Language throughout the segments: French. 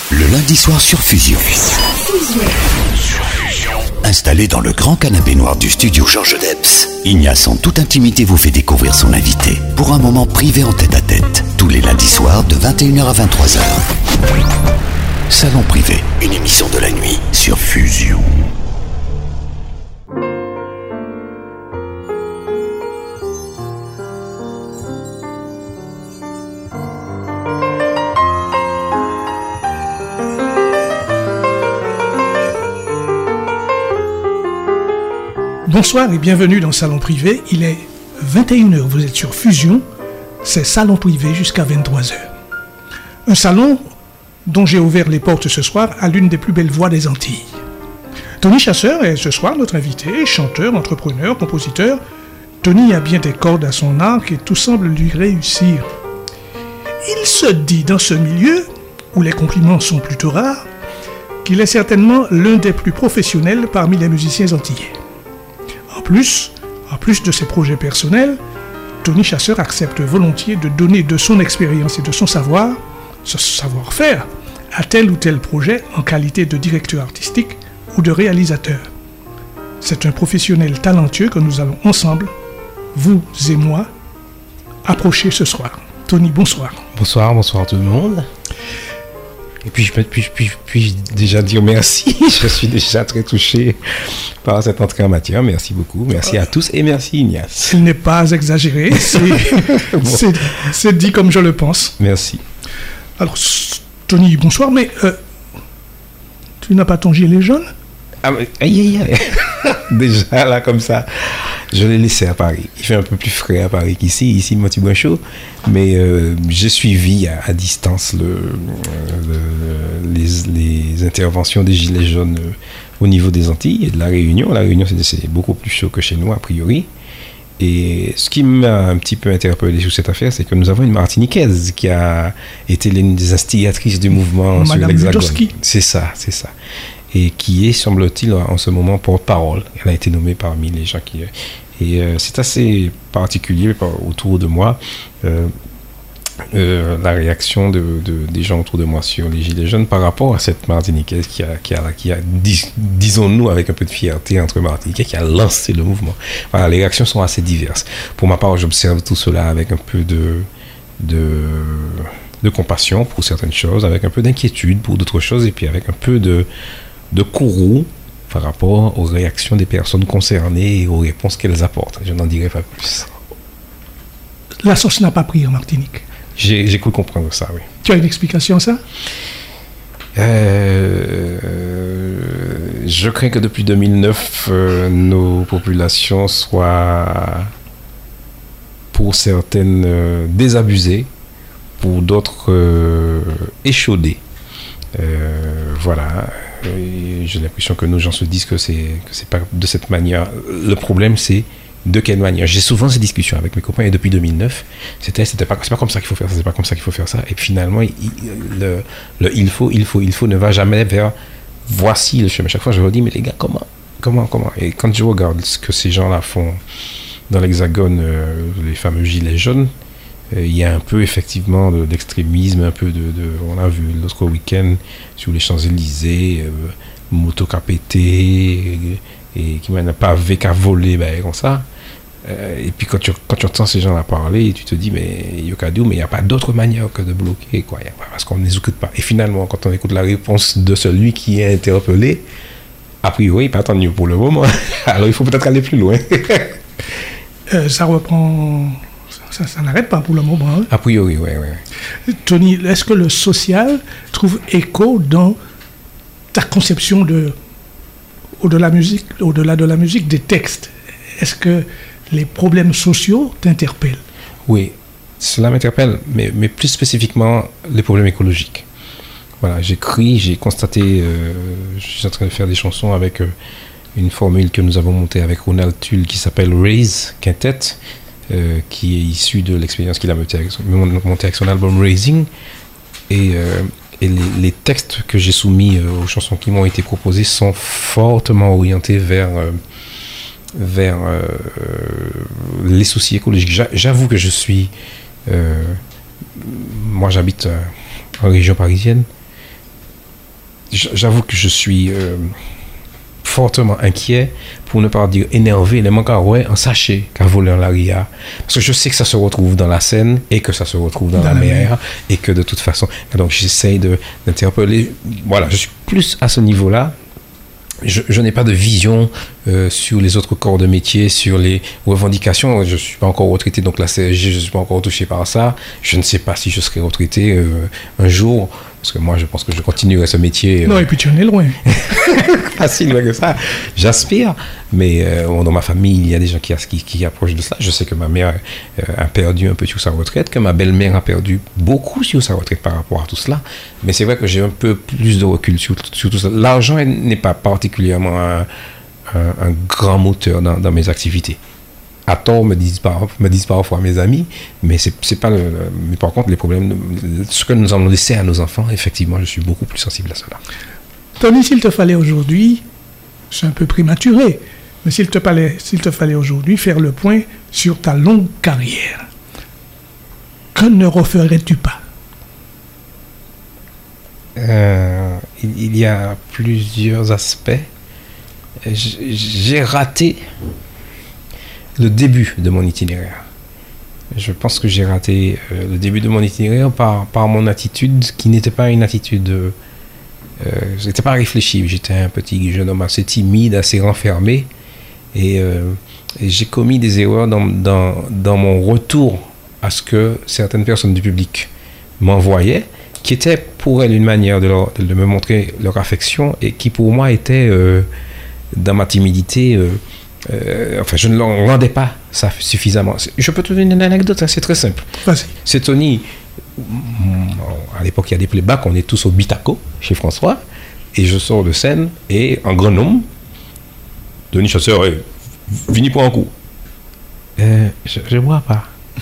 Le lundi soir sur Fusion. Installé dans le grand canapé noir du studio Georges Debs, Ignace en toute intimité vous fait découvrir son invité pour un moment privé en tête-à-tête. Tous les lundis soirs de 21h à 23h. Salon privé, une émission de la nuit sur Fusion. Bonsoir et bienvenue dans Salon Privé. Il est 21h, vous êtes sur Fusion. C'est Salon Privé jusqu'à 23h. Un salon dont j'ai ouvert les portes ce soir à l'une des plus belles voix des Antilles. Tony Chasseur est ce soir notre invité, chanteur, entrepreneur, compositeur. Tony a bien des cordes à son arc et tout semble lui réussir. Il se dit dans ce milieu, où les compliments sont plutôt rares, qu'il est certainement l'un des plus professionnels parmi les musiciens antillais. En plus de ses projets personnels, Tony Chasseur accepte volontiers de donner de son expérience et de son savoir-faire à tel ou tel projet en qualité de directeur artistique ou de réalisateur. C'est un professionnel talentueux que nous allons ensemble, vous et moi, approcher ce soir. Tony, bonsoir. Bonsoir tout le monde. Et puis, puis déjà dire merci. Je suis déjà très touché par cette entrée en matière. Merci beaucoup. Merci à tous et merci Ignace. Il n'est pas exagéré. C'est dit comme je le pense. Merci. Alors, Tony, bonsoir. Mais tu n'as pas ton gilet jaune ? Aïe. Déjà là comme ça. Je l'ai laissé à Paris. Il fait un peu plus frais à Paris qu'ici. Ici, il m'a petit moins chaud. Mais j'ai suivi à distance les interventions des Gilets jaunes au niveau des Antilles et de la Réunion. La Réunion, c'est beaucoup plus chaud que chez nous, a priori. Et ce qui m'a un petit peu interpellé sur cette affaire, c'est que nous avons une Martiniquaise qui a été l'une des instigatrices du mouvement sur l'Hexagone. C'est ça. Et qui est, semble-t-il, en ce moment porte-parole. Elle a été nommée parmi les gens qui... Et c'est assez particulier autour de moi, la réaction des gens autour de moi sur les Gilets jaunes par rapport à cette Martiniquaise qui a disons-nous avec un peu de fierté entre Martiniquais, qui a lancé le mouvement. Voilà, les réactions sont assez diverses. Pour ma part, j'observe tout cela avec un peu de compassion pour certaines choses, avec un peu d'inquiétude pour d'autres choses, et puis avec un peu de courroux par rapport aux réactions des personnes concernées et aux réponses qu'elles apportent. Je n'en dirai pas plus. La sauce n'a pas pris en Martinique. J'ai cru comprendre ça, oui. Tu as une explication à ça ? Je crains que depuis 2009, nos populations soient, pour certaines, désabusées, pour d'autres, échaudées. Voilà. Et j'ai l'impression que nos gens se disent que c'est pas de cette manière. Le problème, c'est de quelle manière. J'ai souvent ces discussions avec mes copains et depuis 2009, c'est pas comme ça qu'il faut faire ça, c'est pas comme ça qu'il faut faire ça. Et puis finalement, il faut ne va jamais vers voici le chemin. Chaque fois, je leur dis, mais les gars, comment. Et quand je regarde ce que ces gens-là font dans l'Hexagone, les fameux gilets jaunes, il y a un peu effectivement d'extrémisme, un peu on a vu l'autre week-end sur les Champs-Élysées, moto qu'a pété et qui n'a pas avec à voler, comme ça. Et puis quand tu entends ces gens-là parler, tu te dis mais il n'y a pas d'autre manière que de bloquer, quoi. Parce qu'on ne les écoute pas. Et finalement, quand on écoute la réponse de celui qui est interpellé, a priori, pas tant mieux pour le moment. Alors il faut peut-être aller plus loin. Ça reprend... Ça n'arrête pas pour le moment. Hein. A priori, oui. Tony, est-ce que le social trouve écho dans ta conception au-delà de la musique, des textes ? Est-ce que les problèmes sociaux t'interpellent ? Oui, cela m'interpelle, mais plus spécifiquement les problèmes écologiques. Voilà, j'ai constaté, je suis en train de faire des chansons avec une formule que nous avons montée avec Ronald Tull qui s'appelle Raise Quintet, qui est issu de l'expérience qu'il a montée avec son album Raising. Et les textes que j'ai soumis aux chansons qui m'ont été proposées sont fortement orientés vers les soucis écologiques. J'avoue que je suis... moi, j'habite en région parisienne. j'avoue que je suis fortement inquiet, pour ne pas dire énervé, les manques à ouais, en sachet qu'à voler en l'aria. Parce que je sais que ça se retrouve dans la Seine et que ça se retrouve dans la mer et que de toute façon. Donc j'essaye d'interpeller. Voilà, je suis plus à ce niveau-là. Je n'ai pas de vision sur les autres corps de métier, sur les revendications. Je ne suis pas encore retraité, donc la CSG, je ne suis pas encore touché par ça. Je ne sais pas si je serai retraité un jour, parce que moi, je pense que je continuerai ce métier. Non, et puis tu en es loin. Pas si loin que ça. J'aspire, mais dans ma famille, il y a des gens qui approchent de cela. Je sais que ma mère a perdu un peu sur sa retraite, que ma belle-mère a perdu beaucoup sur sa retraite par rapport à tout cela. Mais c'est vrai que j'ai un peu plus de recul sur tout ça. L'argent n'est pas particulièrement un grand moteur dans mes activités. À tort, me disent parfois mes amis, mais c'est pas mais par contre, les problèmes, ce que nous allons laisser à nos enfants, effectivement, je suis beaucoup plus sensible à cela. Tony, s'il te fallait aujourd'hui, c'est un peu prématuré, mais s'il te fallait aujourd'hui faire le point sur ta longue carrière, que ne referais-tu pas? Il y a plusieurs aspects. J'ai raté le début de mon itinéraire. Je pense que j'ai raté le début de mon itinéraire par mon attitude qui n'était pas une attitude... j'étais pas réfléchi. J'étais un petit jeune homme assez timide, assez renfermé. Et j'ai commis des erreurs dans mon retour à ce que certaines personnes du public m'envoyaient, qui était pour elles une manière de me montrer leur affection et qui pour moi était, dans ma timidité... enfin, je ne leur rendais pas ça suffisamment. Je peux te donner une anecdote, hein, c'est très simple. Vas-y. C'est Tony. À l'époque, il y a des playbacks, on est tous au Bitaco, chez François, et je sors de scène, et en grand nombre, Denis Chasseur, vini pour un coup. Je ne bois pas.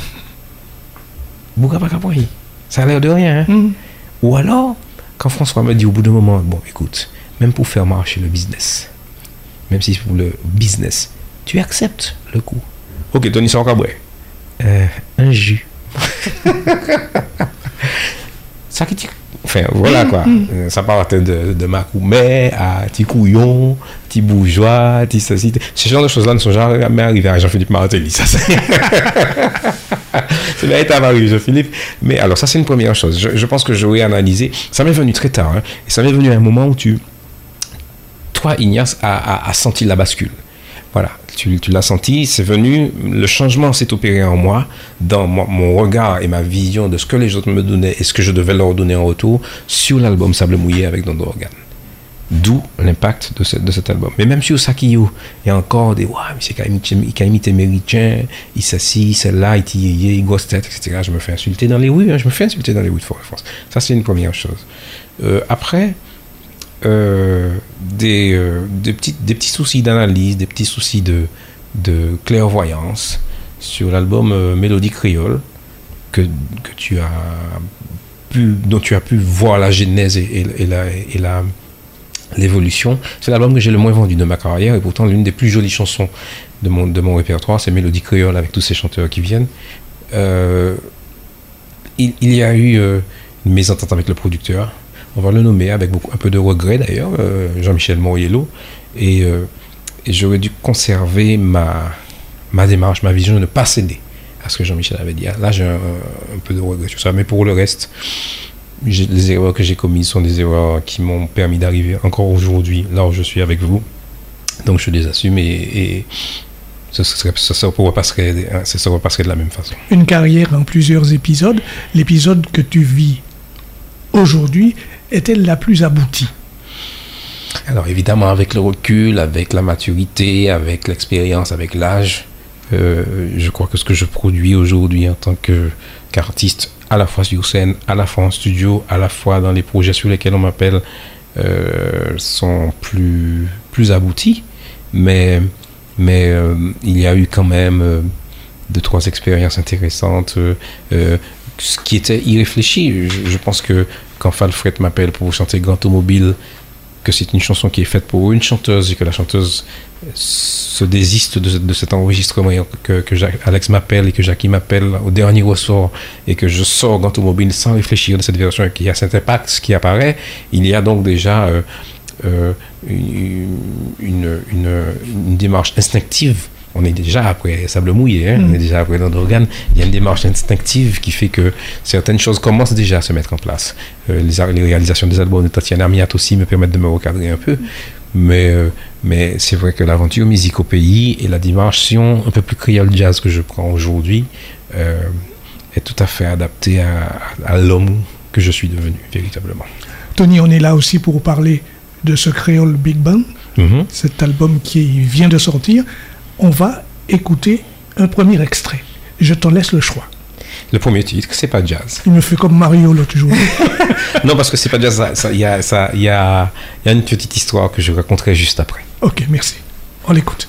Bois pas capri. Ça a l'air de rien. Hein? Ou alors, quand François me dit au bout d'un moment, bon, écoute, même pour faire marcher le business, même si c'est pour le business, tu acceptes le coup. Ok, Tony Sarkaboué. Un jus. Ça qui enfin, voilà quoi. Ça partait de Macoumet à Ticouillon, Petit Bourgeois, Ceci. Ce genre de choses-là ne sont jamais arrivées à Jean-Philippe Martelly. Ça, c'est véritable à Jean-Philippe. Mais alors, ça, c'est une première chose. Je pense que j'aurais analysé. Ça m'est venu très tard. Hein, et ça m'est venu à un moment où toi, Ignace, a senti la bascule. Voilà, tu l'as senti, c'est venu, le changement s'est opéré en moi, dans mon regard et ma vision de ce que les autres me donnaient et ce que je devais leur donner en retour sur l'album Sable Mouillé avec Dondo Organe. D'où l'impact de cet album. Mais même sur Sakio, il y a encore des « Waouh, monsieur Kaimite Méritien, il s'assit, celle-là, il grosse tête, etc. » Je me fais insulter dans les rues, hein, je me fais insulter dans les rues de Fort-de-France. Ça, c'est une première chose. Après... des petits soucis d'analyse, des petits soucis de clairvoyance sur l'album Mélodie Créole dont tu as pu voir la genèse et l'évolution. C'est l'album que j'ai le moins vendu de ma carrière et pourtant l'une des plus jolies chansons de mon répertoire, c'est Mélodie Créole avec tous ces chanteurs qui viennent. Il y a eu une mésentente avec le producteur. On va le nommer avec un peu de regret d'ailleurs, Jean-Michel Moriello. Et j'aurais dû conserver ma démarche, ma vision, de ne pas céder à ce que Jean-Michel avait dit. Là, j'ai un peu de regret sur ça. Mais pour le reste, les erreurs que j'ai commises sont des erreurs qui m'ont permis d'arriver encore aujourd'hui, là où je suis avec vous. Donc je les assume et ça se repasserait de la même façon. Une carrière en plusieurs épisodes. L'épisode que tu vis aujourd'hui est-elle la plus aboutie? Alors évidemment, avec le recul, avec la maturité, avec l'expérience, avec l'âge, je crois que ce que je produis aujourd'hui en tant qu'artiste, à la fois sur scène, à la fois en studio, à la fois dans les projets sur lesquels on m'appelle, sont plus aboutis. Mais il y a eu quand même 2-3 expériences intéressantes, ce qui était irréfléchi. Je pense que quand Falfret m'appelle pour chanter Grand Automobile que c'est une chanson qui est faite pour une chanteuse et que la chanteuse se désiste de cet enregistrement, que Alex m'appelle et que Jackie m'appelle au dernier ressort et que je sors d'Automobile sans réfléchir de cette version et qu'il y a cet impact qui apparaît, il y a donc déjà une démarche instinctive. On est déjà après Sable Mouillé, on est déjà après l'organe. Il y a une démarche instinctive qui fait que certaines choses commencent déjà à se mettre en place. Les réalisations des albums de Tatiana Miat aussi me permettent de me recadrer un peu. Mais c'est vrai que l'aventure musique au pays et la dimension un peu plus créole jazz que je prends aujourd'hui est tout à fait adaptée à l'homme que je suis devenu, véritablement. Tony, on est là aussi pour parler de ce créole Big Band, cet album qui vient de sortir. On va écouter un premier extrait. Je t'en laisse le choix. Le premier titre, c'est pas jazz. Il me fait comme Mario l'autre jour. Non, parce que c'est pas jazz. Il y a une petite histoire que je raconterai juste après. Ok, merci. On l'écoute.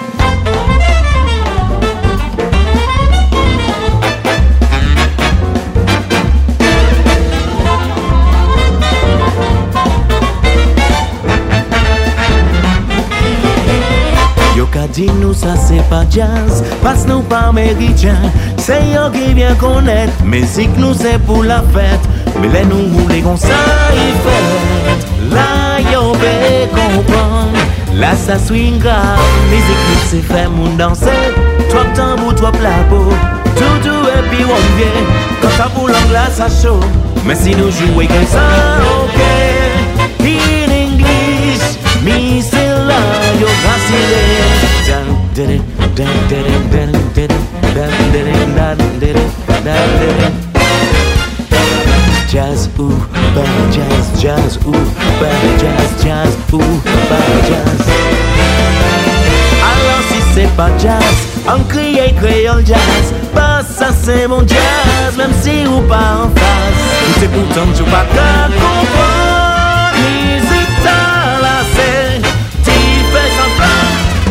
Dis-nous ça c'est pas jazz, parce nous pas américain. C'est yo qui vient connaître, musique nous c'est pour la fête. Mais les nous roulés comme ça il fait. Là yo peut comprendre, là ça swing grave. Musique nous c'est fait moun danser. Trop tambour, trop la peau. Tout et puis on vient. Quand ça pour l'angle là ça chaud. Mais si nous jouons comme ça, ok. In English, me c'est là yo vacillé. Jazz ou pas jazz, jazz ou pas jazz, jazz ou pas jazz. Alors si c'est pas jazz, on crie créole jazz. Pas ça c'est mon jazz, même si ou pas en face. C'est pourtant tu pas qu'à comprendre. Musique à la scène, tu fais sans plan.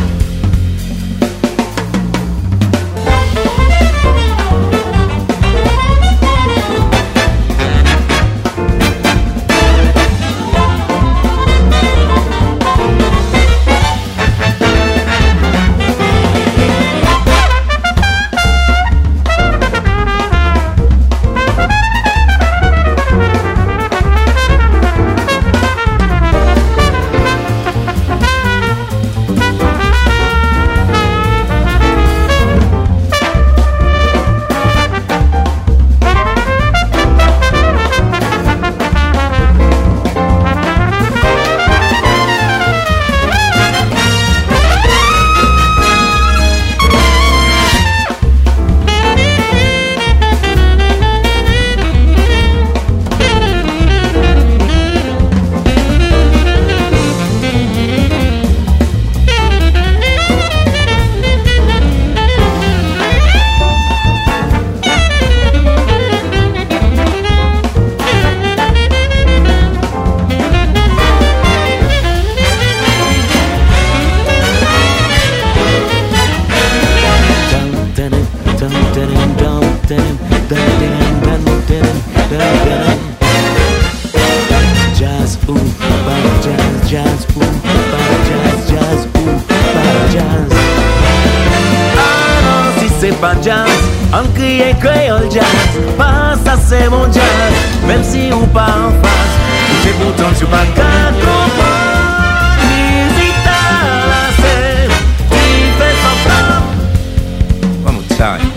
Pas jazz, on crie créole jazz. Pas ça c'est mon jazz, même si ou pas en face. C'est pourtant tu pas qu'à comprendre. Musique à la scène, tu fais sans plan. One more time.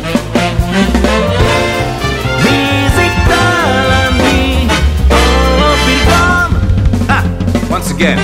Musique à la nuit, oh feel calm. Ah, once again.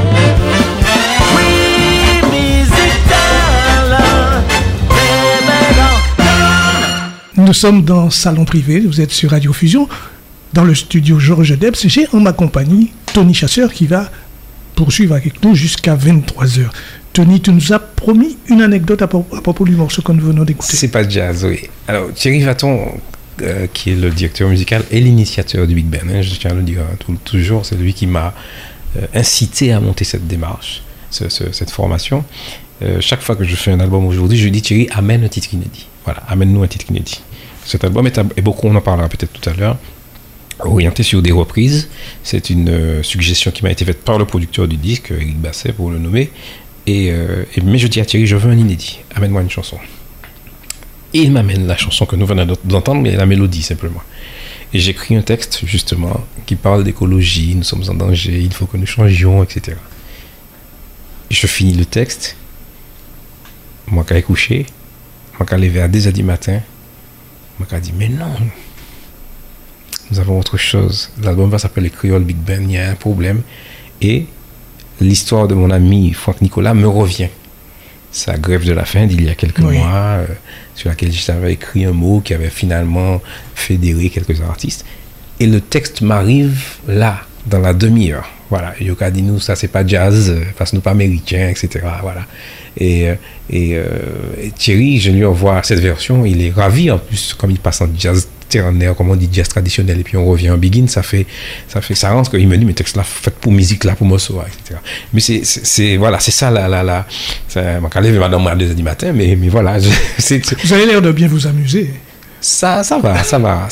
Nous sommes dans Salon Privé, vous êtes sur Radio Fusion, dans le studio Georges Debs. J'ai en ma compagnie Tony Chasseur qui va poursuivre avec nous jusqu'à 23h. Tony, tu nous as promis une anecdote à propos du morceau que nous venons d'écouter. C'est pas jazz, oui. Alors, Thierry Vaton, qui est le directeur musical et l'initiateur du Big Band, je tiens à le dire toujours, c'est lui qui m'a incité à monter cette démarche, cette formation. Chaque fois que je fais un album aujourd'hui, je lui dis Thierry, amène un titre inédit. Voilà, amène-nous un titre inédit. Cet album est beaucoup, on en parlera peut-être tout à l'heure, orienté sur des reprises. C'est une suggestion qui m'a été faite par le producteur du disque, Eric Basset pour le nommer. Mais je dis à Thierry, je veux un inédit, amène-moi une chanson. Et il m'amène la chanson que nous venons d'entendre, mais la mélodie simplement. Et j'écris un texte justement qui parle d'écologie, nous sommes en danger, il faut que nous changions, etc. Et je finis le texte, moi qu'à coucher, moi qu'à lever à 2h du matin, moi qu'à dire mais non, nous avons autre chose. L'album va s'appeler Creole Big Band, il y a un problème. Et l'histoire de mon ami Franck Nicolas me revient. Sa grève de la faim d'il y a quelques mois, sur laquelle j'avais écrit un mot qui avait finalement fédéré quelques artistes. Et le texte m'arrive là, dans la demi-heure. Voilà, Yoka dit nous, ça c'est pas jazz, parce que nous pas américains, etc. Voilà. Et Thierry, je lui envoie cette version, il est ravi en plus, comme il passe en jazz ternaire, comme on dit jazz traditionnel, et puis on revient en begin, ça rentre, qu'il me dit, mais texte là, fait pour musique là, pour Mossoa, etc. Mais voilà, c'est ça, ma calève madame à 2h du matin, mais voilà. Vous avez l'air de bien vous amuser. Ça va.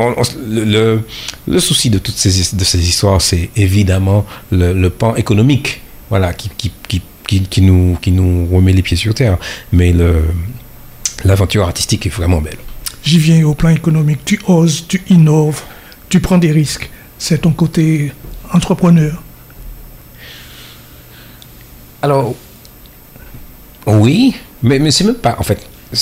Le souci de toutes ces histoires, c'est évidemment le pan économique, voilà, qui nous remet les pieds sur terre. Mais l'aventure artistique est vraiment belle. J'y viens au plan économique. Tu oses, tu innoves, tu prends des risques. C'est ton côté entrepreneur. Alors, oui, mais c'est même pas, en fait,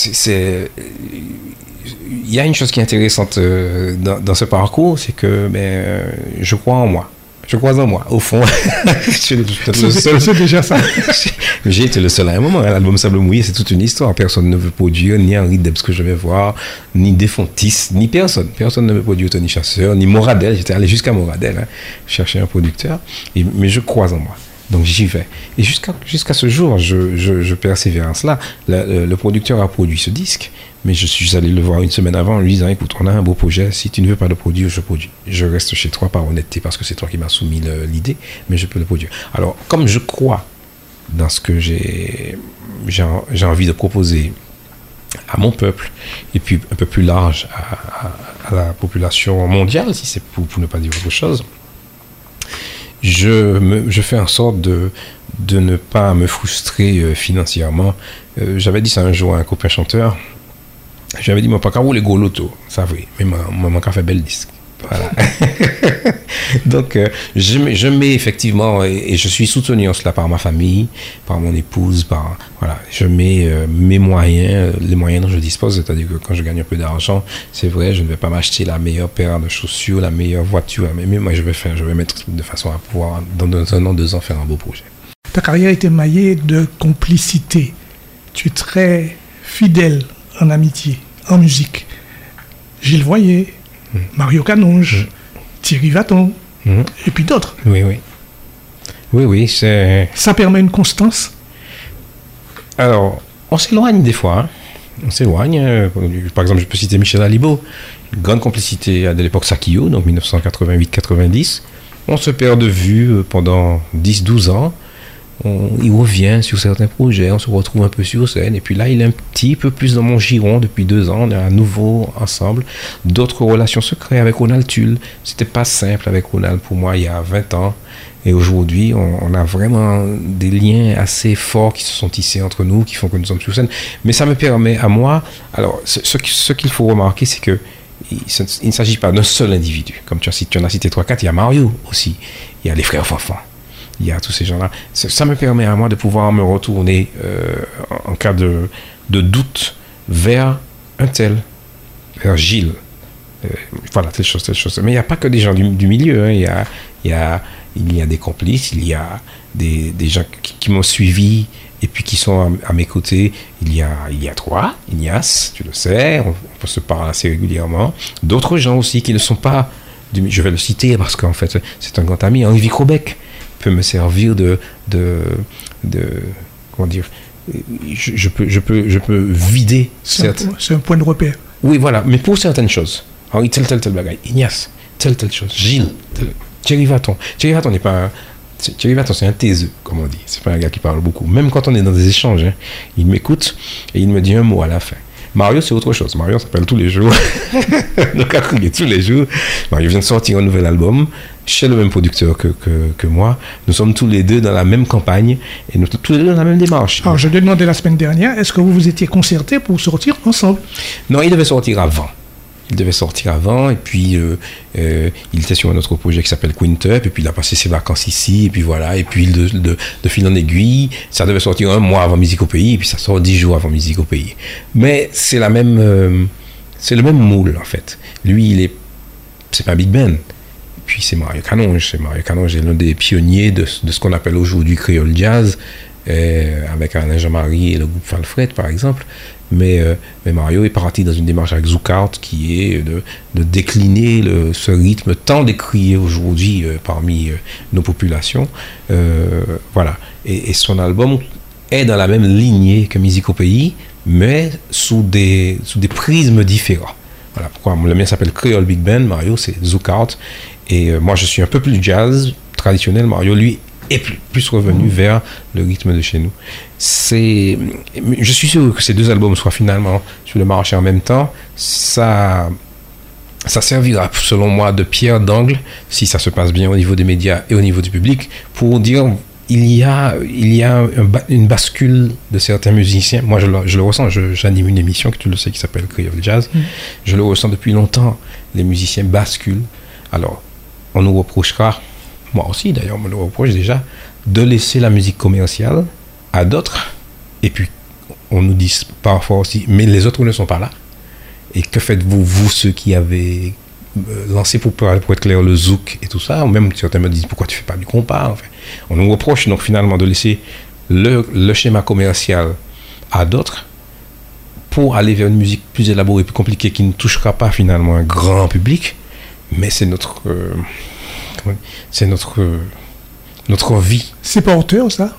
il y a une chose qui est intéressante dans ce parcours, c'est que je crois en moi. Je crois en moi, au fond. Je suis peut-être le seul. C'est déjà ça. J'ai été le seul à un moment. L'album Sable Mouillé, c'est toute une histoire. Personne ne veut produire, ni Henri Debs que je vais voir, ni Desfontis, ni personne. Personne ne veut produire Tony Chasseur, ni Moradel. J'étais allé jusqu'à Moradel, chercher un producteur. Mais je crois en moi. Donc j'y vais. Et jusqu'à ce jour, je persévère en cela. Le producteur a produit ce disque, mais je suis allé le voir une semaine avant en lui disant, écoute, on a un beau projet, si tu ne veux pas le produire, je produis. Je reste chez toi par honnêteté, parce que c'est toi qui m'as soumis l'idée, mais je peux le produire. Alors, comme je crois dans ce que j'ai envie de proposer à mon peuple, et puis un peu plus large à la population mondiale, si c'est pour ne pas dire autre chose, je fais en sorte de ne pas me frustrer financièrement. J'avais dit ça un jour à un copain chanteur. J'avais dit, moi, pas qu'à rouler gros loto, ça vrai, mais moi, qu'à faire bel disque. Voilà. Donc, je mets effectivement, et je suis soutenu en cela par ma famille, par mon épouse, je mets mes moyens, les moyens dont je dispose, c'est-à-dire que quand je gagne un peu d'argent, c'est vrai, je ne vais pas m'acheter la meilleure paire de chaussures, la meilleure voiture, mais moi, je vais mettre de façon à pouvoir, dans 1 an, 2 ans, faire un beau projet. Ta carrière est émaillée de complicité. Tu es très fidèle en amitié, en musique. Gilles Voyer, Mario Canonge, Thierry Vaton, et puis d'autres. Oui, c'est... Ça permet une constance? Alors, on s'éloigne des fois. On s'éloigne. Par exemple, je peux citer Michel Alibo. Une grande complicité à de l'époque Sakio, donc 1988-90. On se perd de vue pendant 10-12 ans. Il revient sur certains projets, on se retrouve un peu sur scène, et puis là il est un petit peu plus dans mon giron depuis 2 ans, on est à nouveau ensemble. D'autres relations se créent avec Ronald Tulle. C'était pas simple avec Ronald pour moi il y a 20 ans, et aujourd'hui on a vraiment des liens assez forts qui se sont tissés entre nous, qui font que nous sommes sur scène. Mais ça me permet à moi, alors ce qu'il faut remarquer, c'est que il ne s'agit pas d'un seul individu, comme tu en as cité 3-4, il y a Mario aussi, il y a les frères Fanfan. Il y a tous ces gens-là. Ça me permet à moi de pouvoir me retourner en cas de doute vers un tel, vers Gilles. Voilà, telle chose. Mais il n'y a pas que des gens du milieu. Hein. Il y a des complices, il y a des gens qui m'ont suivi et puis qui sont à mes côtés. Il y a toi, Ignace, tu le sais, on se parle assez régulièrement. D'autres gens aussi qui ne sont pas... Je vais le citer parce qu'en fait, c'est un grand ami, Henri Vicrobec. Peut me servir de comment dire, je peux vider. C'est un point de repère. Oui, voilà, mais pour certaines choses, Henri, tel bagaille, Ignace, telle chose, Gilles, Thierry Vaton. Thierry Vaton n'est pas Thierry Vaton, c'est un taiseux, comme on dit. C'est pas un gars qui parle beaucoup. Même quand on est dans des échanges, il m'écoute et il me dit un mot à la fin. Mario, c'est autre chose. Mario s'appelle tous les jours. Donc, à crier tous les jours. Mario vient de sortir un nouvel album chez le même producteur que moi. Nous sommes tous les deux dans la même campagne et nous tous les deux dans la même démarche. Alors, je lui ai demandé la semaine dernière, est-ce que vous vous étiez concertés pour sortir ensemble? Non, il devait sortir avant. Et puis il était sur un autre projet qui s'appelle Quintup, et puis il a passé ses vacances ici, et puis voilà, et puis de fil en aiguille, ça devait sortir 1 mois avant Musique au Pays, et puis ça sort 10 jours avant Musique au Pays. Mais c'est le même moule en fait. Lui, c'est pas Big Ben. Puis c'est Mario Canonge. Mario Canonge est l'un des pionniers de ce qu'on appelle aujourd'hui Creole Jazz, avec Alain Jean-Marie et le groupe Falfred par exemple. Mais Mario est parti dans une démarche avec Zoukart qui est de décliner ce rythme tant décrié aujourd'hui parmi nos populations. Voilà. Et son album est dans la même lignée que Musique au Pays, mais sous des prismes différents. Voilà pourquoi le mien s'appelle Creole Big Band, Mario c'est Zoukart. Et moi je suis un peu plus jazz traditionnel, Mario lui est plus revenu vers le rythme de chez nous. Je suis sûr que ces 2 albums soient finalement sur le marché en même temps. Ça servira, selon moi, de pierre d'angle, si ça se passe bien au niveau des médias et au niveau du public, pour dire il y a une bascule de certains musiciens. Moi, je le ressens. J'anime une émission, que tu le sais, qui s'appelle Creole Jazz. Je le ressens depuis longtemps. Les musiciens basculent. Alors, on nous reprochera, moi aussi d'ailleurs, on me le reproche déjà, de laisser la musique commerciale à d'autres. Et puis, on nous dit parfois aussi, mais les autres ne sont pas là. Et que faites-vous, vous, ceux qui avez lancé, pour être clair, le zouk et tout ça? Ou même certains me disent, pourquoi tu fais pas du compas? Enfin, on nous reproche donc finalement de laisser le schéma commercial à d'autres pour aller vers une musique plus élaborée, plus compliquée, qui ne touchera pas finalement un grand public. Mais c'est notre vie. C'est porteur, ça?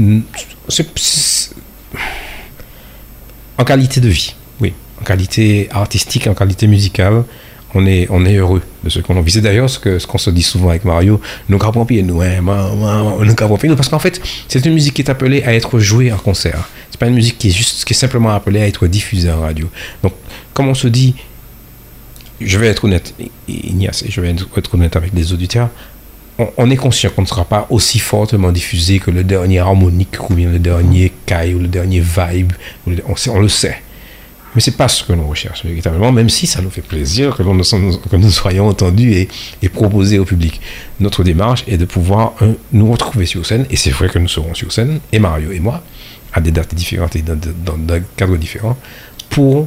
En qualité de vie, oui. En qualité artistique, en qualité musicale, on est heureux de ce qu'on vit. C'est d'ailleurs ce qu'on se dit souvent avec Mario. Nous capons pied, nous, nous capons pied, parce qu'en fait, c'est une musique qui est appelée à être jouée en concert. C'est pas une musique qui est simplement appelée à être diffusée en radio. Donc, comme on se dit, je vais être honnête, Ignace, et je vais être honnête avec les auditeurs, on est conscient qu'on ne sera pas aussi fortement diffusé que le dernier harmonique, ou bien le dernier Kai, ou le dernier vibe, on le sait. Mais c'est pas ce que nous recherchons véritablement, même si ça nous fait plaisir que nous soyons entendus et proposés au public. Notre démarche est de pouvoir nous retrouver sur scène, et c'est vrai que nous serons sur scène, et Mario et moi, à des dates différentes et dans des cadres différents, pour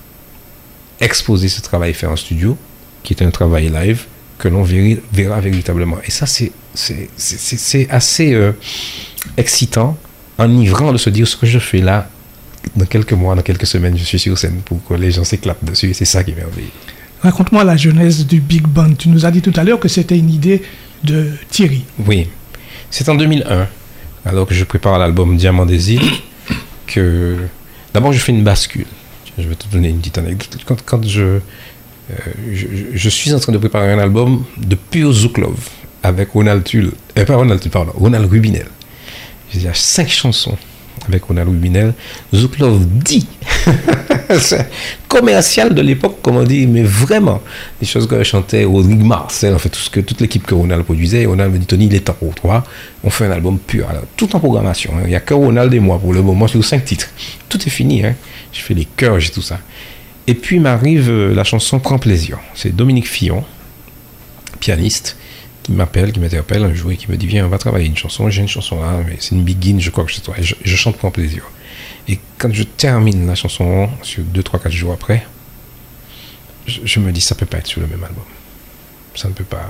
exposer ce travail fait en studio, qui est un travail live, que l'on verra véritablement. Et ça, c'est assez excitant, enivrant de se dire ce que je fais là, dans quelques mois, dans quelques semaines, je suis sur scène pour que les gens s'éclatent dessus, et c'est ça qui est merveilleux. Raconte-moi la genèse du Big Band. Tu nous as dit tout à l'heure que c'était une idée de Thierry. Oui, c'est en 2001, alors que je prépare l'album Diamant des îles, que d'abord je fais une bascule. Je vais te donner une petite anecdote. Quand je suis en train de préparer un album de pur Zouk Love avec Ronald Rubinel. J'ai déjà 5 chansons avec Ronald Rubinel. Zouk Love dit c'est commercial de l'époque, comme on dit, mais vraiment des choses que chantait Rodrigue Marcel, en fait toute l'équipe que Ronald produisait. Et Ronald me dit, Tony, il est temps pour toi, on fait un album pur. Alors, tout en programmation, il n'y a que Ronald et moi pour le moment sur 5 titres. Tout est fini, je fais les chœurs, j'ai tout ça. Et puis m'arrive la chanson Prends plaisir. C'est Dominique Fillon, pianiste, qui m'interpelle un jour et qui me dit, viens, on va travailler une chanson. J'ai une chanson là, mais c'est une begin, je crois que c'est toi. Et je chante Prends plaisir. Et quand je termine la chanson, sur 2, 3, 4 jours après, je me dis, ça peut pas être sur le même album. Ça ne peut pas.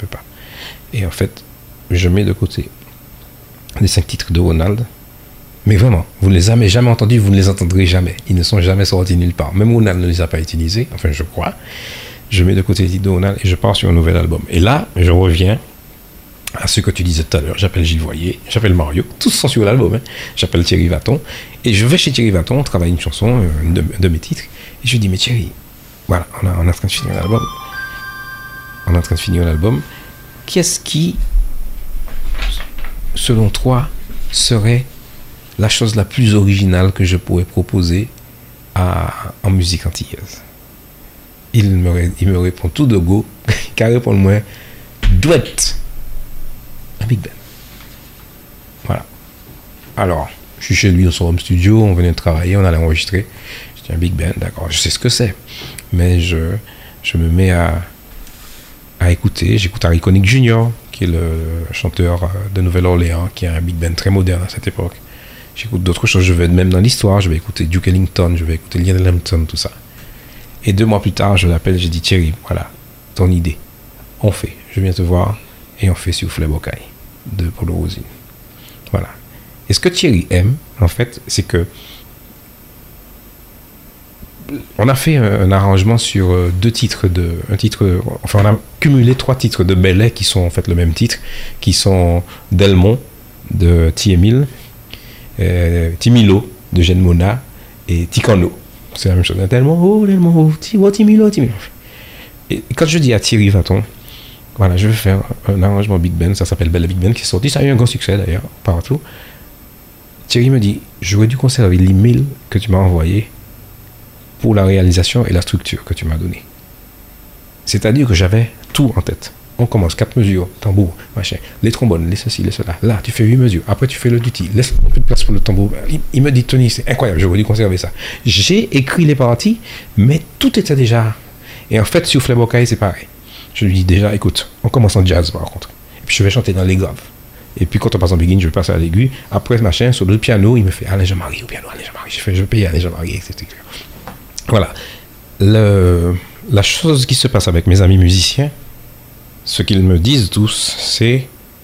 Et en fait, je mets de côté les 5 titres de Ronald. Mais vraiment, vous ne les avez jamais entendus, vous ne les entendrez jamais. Ils ne sont jamais sortis nulle part. Même Ronald ne les a pas utilisés, enfin je crois. Je mets de côté les titres de Ronald et je pars sur un nouvel album. Et là, je reviens à ce que tu disais tout à l'heure. J'appelle Gilles Voyer, j'appelle Mario, tous sont sur l'album. J'appelle Thierry Vaton. Et je vais chez Thierry Vaton, on travaille une chanson, de mes titres. Et je lui dis, mais Thierry, voilà, on est en train de finir l'album. Qu'est-ce qui, selon toi, serait la chose la plus originale que je pourrais proposer en musique antillaise. Il me répond tout de go, car répond moi, douette, un big band. Voilà. Alors, je suis chez lui dans son home studio, on venait de travailler, on allait enregistrer. Je dis un big band, d'accord, je sais ce que c'est. Mais je me mets à écouter. J'écoute Harry Connick Jr., qui est le chanteur de Nouvelle-Orléans, qui a un big band très moderne à cette époque. J'écoute d'autres choses, je vais même dans l'histoire, je vais écouter Duke Ellington, je vais écouter Lionel Hampton, tout ça. Et 2 mois plus tard, je l'appelle, j'ai dit Thierry, voilà, ton idée. On fait, je viens te voir, et on fait Soufflet Bocaille de Paulo Rosine. Voilà. Et ce que Thierry aime, en fait, c'est que on a fait un arrangement sur 2 titres on a cumulé 3 titres de Belay qui sont en fait le même titre, qui sont Delmont de T-Emile, Timilo de Jeanne Mona et Ticano. C'est la même chose. Delmont, Timilo. Et quand je dis à Thierry Vaton, voilà, je vais faire un arrangement Big Band, ça s'appelle Belle Big Band, qui est sorti, ça a eu un grand succès d'ailleurs, partout. Thierry me dit, j'aurais dû conserver l'email que tu m'as envoyé pour la réalisation et la structure que tu m'as donnée. C'est-à-dire que j'avais tout en tête. On commence 4 mesures, tambour, machin, les trombones, les ceci, les cela. Là, tu fais 8 mesures. Après, tu fais le duty. Laisse un peu de place pour le tambour. Il me dit, Tony, c'est incroyable, j'aurais dû conserver ça. J'ai écrit les parties, mais tout était déjà. Et en fait, Soufflet Bocaille, c'est pareil. Je lui dis déjà, écoute, on commence en jazz par contre. Et puis je vais chanter dans les graves. Et puis quand on passe en begin, je vais passer à l'aigu. Après, machin, sur le piano, il me fait, allez, Jean-Marie au piano, allez, Jean-Marie. Je vais payer, allez, Jean-Marie, etc. Voilà. La chose qui se passe avec mes amis musiciens, ce qu'ils me disent tous, c'est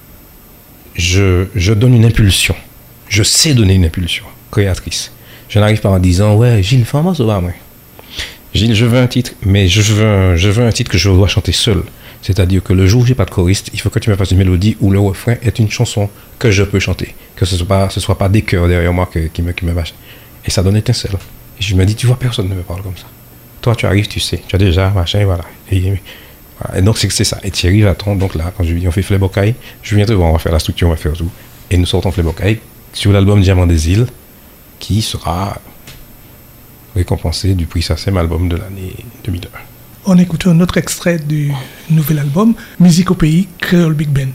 je donne une impulsion. Je sais donner une impulsion créatrice. Je n'arrive pas en disant, ouais, Gilles, fais-moi ça va, moi. Gilles, je veux un titre, mais je veux un titre que je dois chanter seul. C'est-à-dire que le jour où j'ai pas de choriste, il faut que tu me fasses une mélodie où le refrain est une chanson que je peux chanter. Que ce soit pas des chœurs derrière moi qui me vache. Et ça donne étincelle. Et je me dis, tu vois, personne ne me parle comme ça. Toi, tu arrives, tu sais, tu as déjà, machin, voilà. Et donc, c'est ça. Et Thierry Vaton, donc là, quand je lui dis, on fait Soufflet Bocaille, je viens te voir, on va faire la structure, on va faire tout. Et nous sortons Soufflet Bocaille sur l'album Diamant des Îles, qui sera récompensé du prix SACEM album de l'année 2001. On écoute un autre extrait du nouvel album, Musique au pays, Créole Big Band.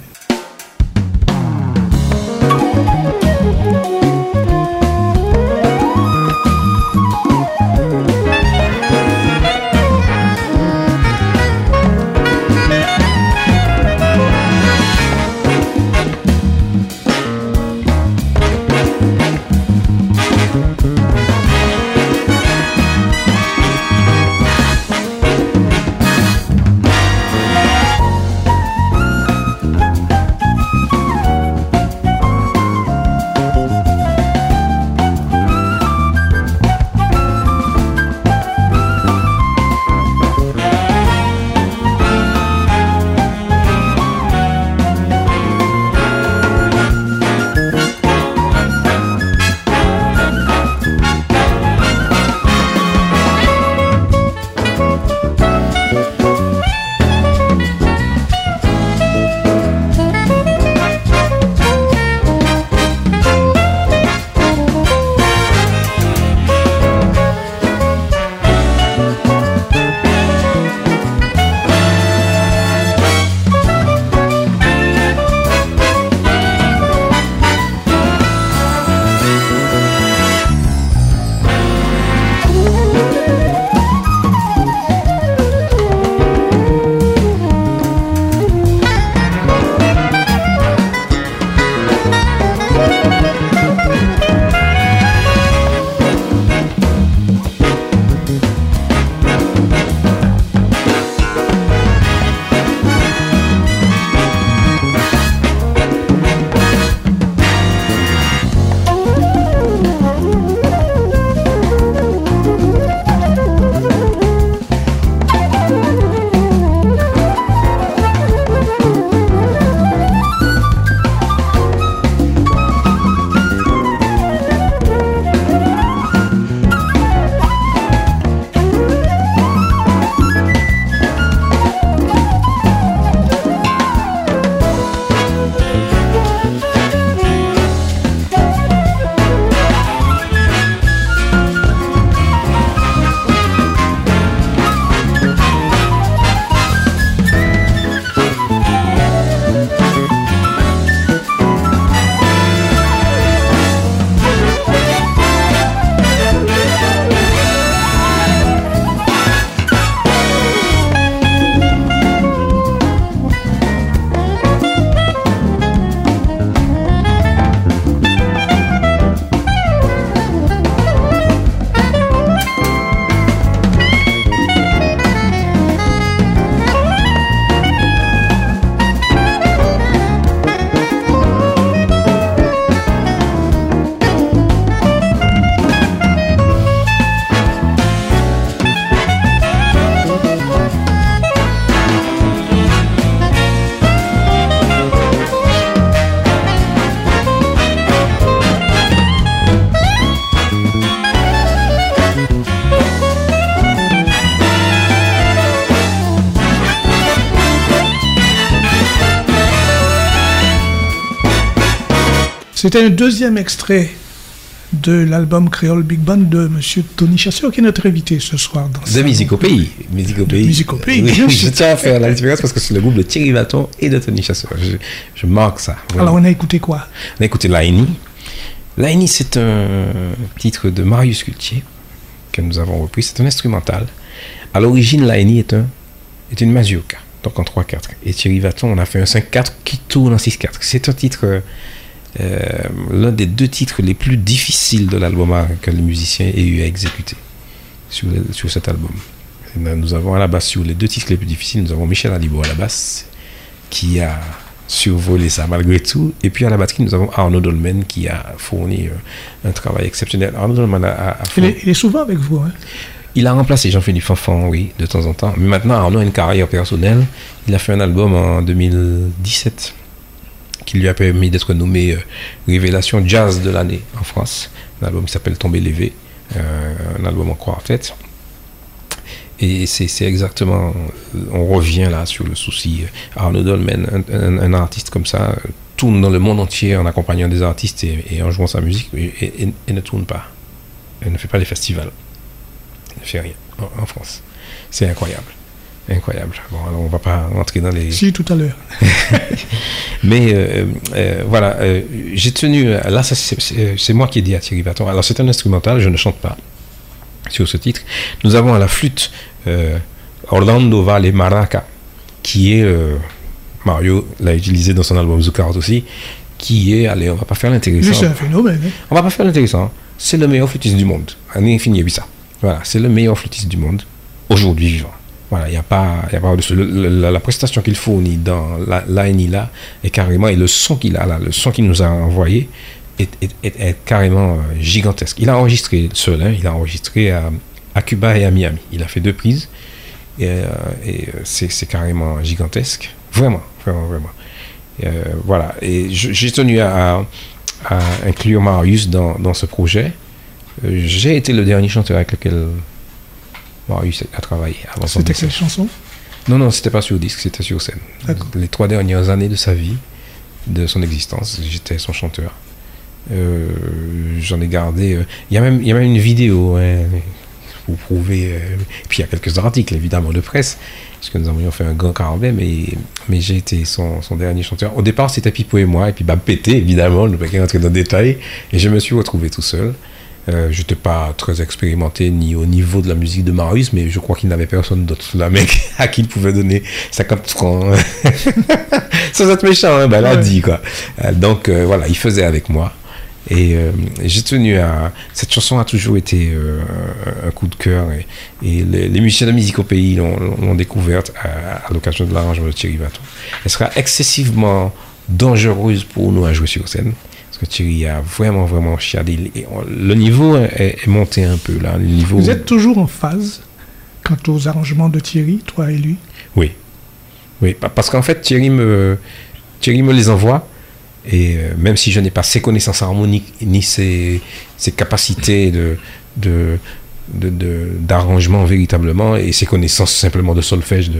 C'était un deuxième extrait de l'album Créole Big Band de M. Tony Chasseur, qui est notre invité ce soir dans De Musique au Pays. Musique au Pays. Musique au Pays. Oui, je tiens à faire la différence parce que c'est le groupe de Thierry Vaton et de Tony Chasseur. Je marque ça. Vraiment. Alors, on a écouté quoi? On a écouté Laini. Laini, c'est un titre de Marius Cultier que nous avons repris. C'est un instrumental. À l'origine, Laini est une mazurka, donc en 3/4. Et Thierry Vaton, on a fait un 5/4 qui tourne en 6/4. C'est un titre, l'un des 2 titres les plus difficiles de l'album que le musicien ait eu à exécuter sur cet album. Nous avons à la basse, sur les 2 titres les plus difficiles, nous avons Michel Alibo à la basse, qui a survolé ça malgré tout. Et puis à la batterie, nous avons Arnaud Dolmen qui a fourni un travail exceptionnel. Arnaud Dolmen il est souvent avec vous, hein? Il a remplacé Jean-Philippe Fanfan, oui, de temps en temps. Mais maintenant, Arnaud a une carrière personnelle. Il a fait un album en 2017 qui lui a permis d'être nommé Révélation Jazz de l'année en France. Un album qui s'appelle Tomber Lévé, un album en quartet. Et c'est exactement, on revient là sur le souci. Arnaud Dolmen, un artiste comme ça, tourne dans le monde entier en accompagnant des artistes et en jouant sa musique et ne tourne pas. Il ne fait pas les festivals. Il ne fait rien en France. C'est incroyable. Incroyable. Bon, alors on ne va pas rentrer dans les... Si, tout à l'heure. Mais voilà, j'ai tenu... Là, c'est moi qui ai dit à Thierry Vaton. Alors, c'est un instrumental, je ne chante pas sur ce titre. Nous avons à la flûte Orlando Valle Maraca, qui est... Mario l'a utilisé dans son album Zoukart aussi, qui est... Allez, on ne va pas faire l'intéressant. C'est un phénomène. Hein? On ne va pas faire l'intéressant. C'est le meilleur flûtiste du monde. On est fini avec ça. Voilà, c'est le meilleur flûtiste du monde, aujourd'hui vivant. Voilà, il n'y a pas la prestation qu'il fournit dans l'ANI là, est carrément, et le son qu'il a là, le son qu'il nous a envoyé, est carrément gigantesque. Il a enregistré seul, hein, il a enregistré à Cuba et à Miami. Il a fait 2 prises, et c'est carrément gigantesque. Vraiment. Voilà, et j'ai tenu à inclure Marius dans ce projet. J'ai été le dernier chanteur avec lequel Marius a travaillé avant son décès. C'était quelle chanson? Non, c'était pas sur disque, c'était sur scène. D'accord. Les 3 dernières années de sa vie, de son existence, j'étais son chanteur. J'en ai gardé... Il y a même une vidéo, hein, pour prouver... et puis il y a quelques articles, évidemment, de presse, parce que nous avions fait un grand carambet, mais j'ai été son dernier chanteur. Au départ, c'était Pipo et moi, et puis Pété, évidemment, je ne vais pas rentrer dans le détail, et je me suis retrouvé tout seul. Je n'étais pas très expérimenté ni au niveau de la musique de Marius, mais je crois qu'il n'avait personne d'autre sous la main à qui il pouvait donner 50 francs. Sans être méchant, hein, ben, là, dit quoi. Donc voilà, il faisait avec moi. Et j'ai tenu à... Cette chanson a toujours été un coup de cœur. Et les musiciens de Musique au Pays l'ont découverte à l'occasion de l'arrangement de Thierry Vaton. Elle sera excessivement dangereuse pour nous à jouer sur scène. Que Thierry a vraiment chiadé. Le niveau est monté un peu là. Le niveau... Vous êtes toujours en phase quant aux arrangements de Thierry, toi et lui? Oui, parce qu'en fait Thierry me les envoie et même si je n'ai pas ses connaissances harmoniques ni ses capacités d'arrangement véritablement et ses connaissances simplement de solfège,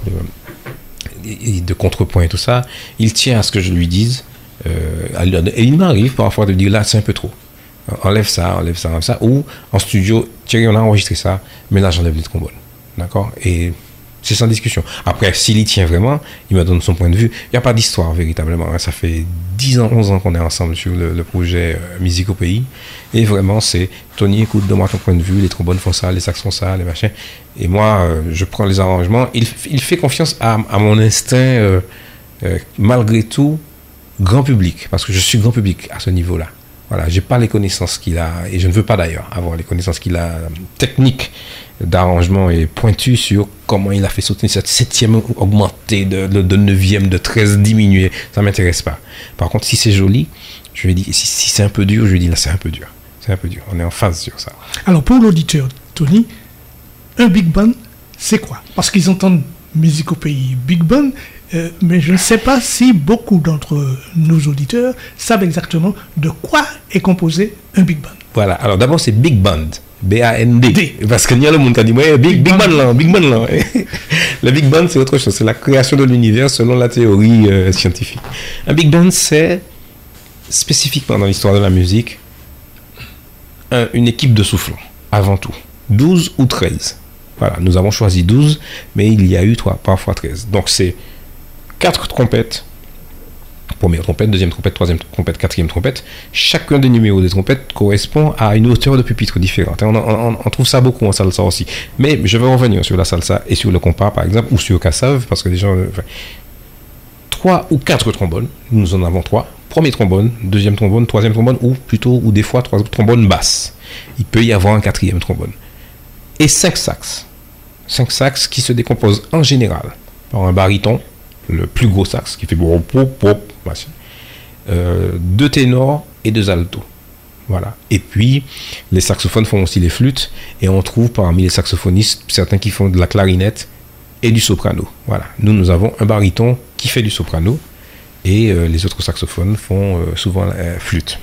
de contrepoint et tout ça, il tient à ce que je lui dise. Et il m'arrive parfois de dire là c'est un peu trop, enlève ça, ou en studio Thierry on a enregistré ça mais là j'enlève les trombones, d'accord, et c'est sans discussion. Après s'il y tient vraiment il me donne son point de vue, il n'y a pas d'histoire véritablement, hein. Ça fait 10 ans, 11 ans qu'on est ensemble sur le projet Musique au Pays et vraiment c'est Tony écoute donne-moi ton point de vue, les trombones font ça, les sax font ça, les machins, et moi je prends les arrangements, il fait confiance à mon instinct malgré tout grand public, parce que je suis grand public à ce niveau-là. Voilà, j'ai pas les connaissances qu'il a, et je ne veux pas d'ailleurs avoir les connaissances qu'il a techniques d'arrangement et pointues sur comment il a fait sauter cette 7e augmentée, de 9e, de 13 diminuée. Ça m'intéresse pas. Par contre, si c'est joli, je lui dis, si c'est un peu dur, je lui dis là c'est un peu dur. C'est un peu dur. On est en phase sur ça. Alors pour l'auditeur, Tony, un big band, c'est quoi? Parce qu'ils entendent Musique au Pays, big band. Mais je ne sais pas si beaucoup d'entre nos auditeurs savent exactement de quoi est composé un big band. Voilà, alors d'abord c'est big band, B-A-N-D, parce qu'il y a le monde qui a dit big band là. Le big band c'est autre chose, c'est la création de l'univers selon la théorie scientifique. Un big band c'est spécifiquement dans l'histoire de la musique, une équipe de soufflants, avant tout. 12 ou 13. Voilà, nous avons choisi 12, mais il y a eu parfois 13. Donc c'est 4 trompettes, première trompette, deuxième trompette, troisième trompette, quatrième trompette. Chacun des numéros des trompettes correspond à une hauteur de pupitre différente. On trouve ça beaucoup en salsa aussi. Mais je vais revenir sur la salsa et sur le compas, par exemple, ou sur cassave, parce que les gens... 3 ou 4 trombones, nous en avons 3. Premier trombone, deuxième trombone, troisième trombone, ou des fois 3 trombones basses. Il peut y avoir un quatrième trombone. Et 5 sax. 5 sax qui se décomposent en général par un baryton, le plus gros sax, qui fait pop, 2 ténors et 2 altos. Voilà. Et puis, les saxophones font aussi les flûtes, et on trouve parmi les saxophonistes certains qui font de la clarinette et du soprano. Voilà. Nous avons un baryton qui fait du soprano, et les autres saxophones font souvent la flûte.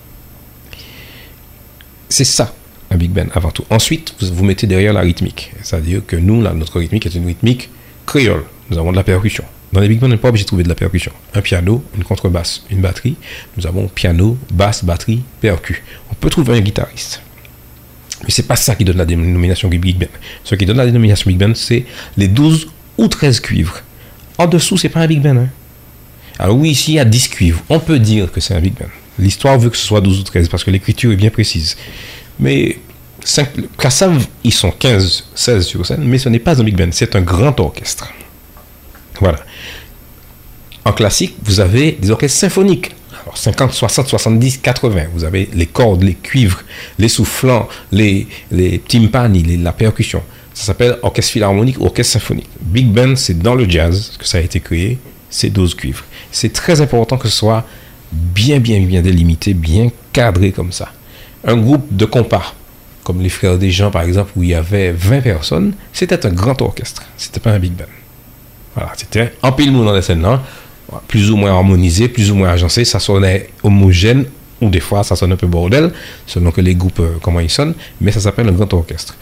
C'est ça, un big band avant tout. Ensuite, vous mettez derrière la rythmique. C'est-à-dire que nous, notre rythmique est une rythmique créole. Nous avons de la percussion. Dans les big bands, on n'est pas obligé de trouver de la percussion. Un piano, une contrebasse, une batterie. Nous avons piano, basse, batterie, percu. On peut trouver un guitariste. Mais c'est pas ça qui donne la dénomination big band. Ce qui donne la dénomination big band, c'est les 12 ou 13 cuivres. En dessous, c'est pas un big band. Hein. Alors oui, ici, il y a 10 cuivres. On peut dire que c'est un big band. L'histoire veut que ce soit 12 ou 13 parce que l'écriture est bien précise. Mais Kassav, ils sont 15, 16 sur scène, mais ce n'est pas un big band, c'est un grand orchestre. Voilà. En classique, vous avez des orchestres symphoniques. Alors 50, 60, 70, 80. Vous avez les cordes, les cuivres, les soufflants, les timpani, la percussion. Ça s'appelle orchestre philharmonique ou orchestre symphonique. Big band, c'est dans le jazz que ça a été créé, c'est 12 cuivres. C'est très important que ce soit bien délimité, bien cadré comme ça. Un groupe de compas, comme les Frères des Gens par exemple, où il y avait 20 personnes, c'était un grand orchestre, c'était pas un big band. Voilà, c'était en pile monde dans les scènes, hein, plus ou moins harmonisé, plus ou moins agencé, ça sonnait homogène, ou des fois ça sonne un peu bordel, selon que les groupes, comment ils sonnent, mais ça s'appelle un grand orchestre.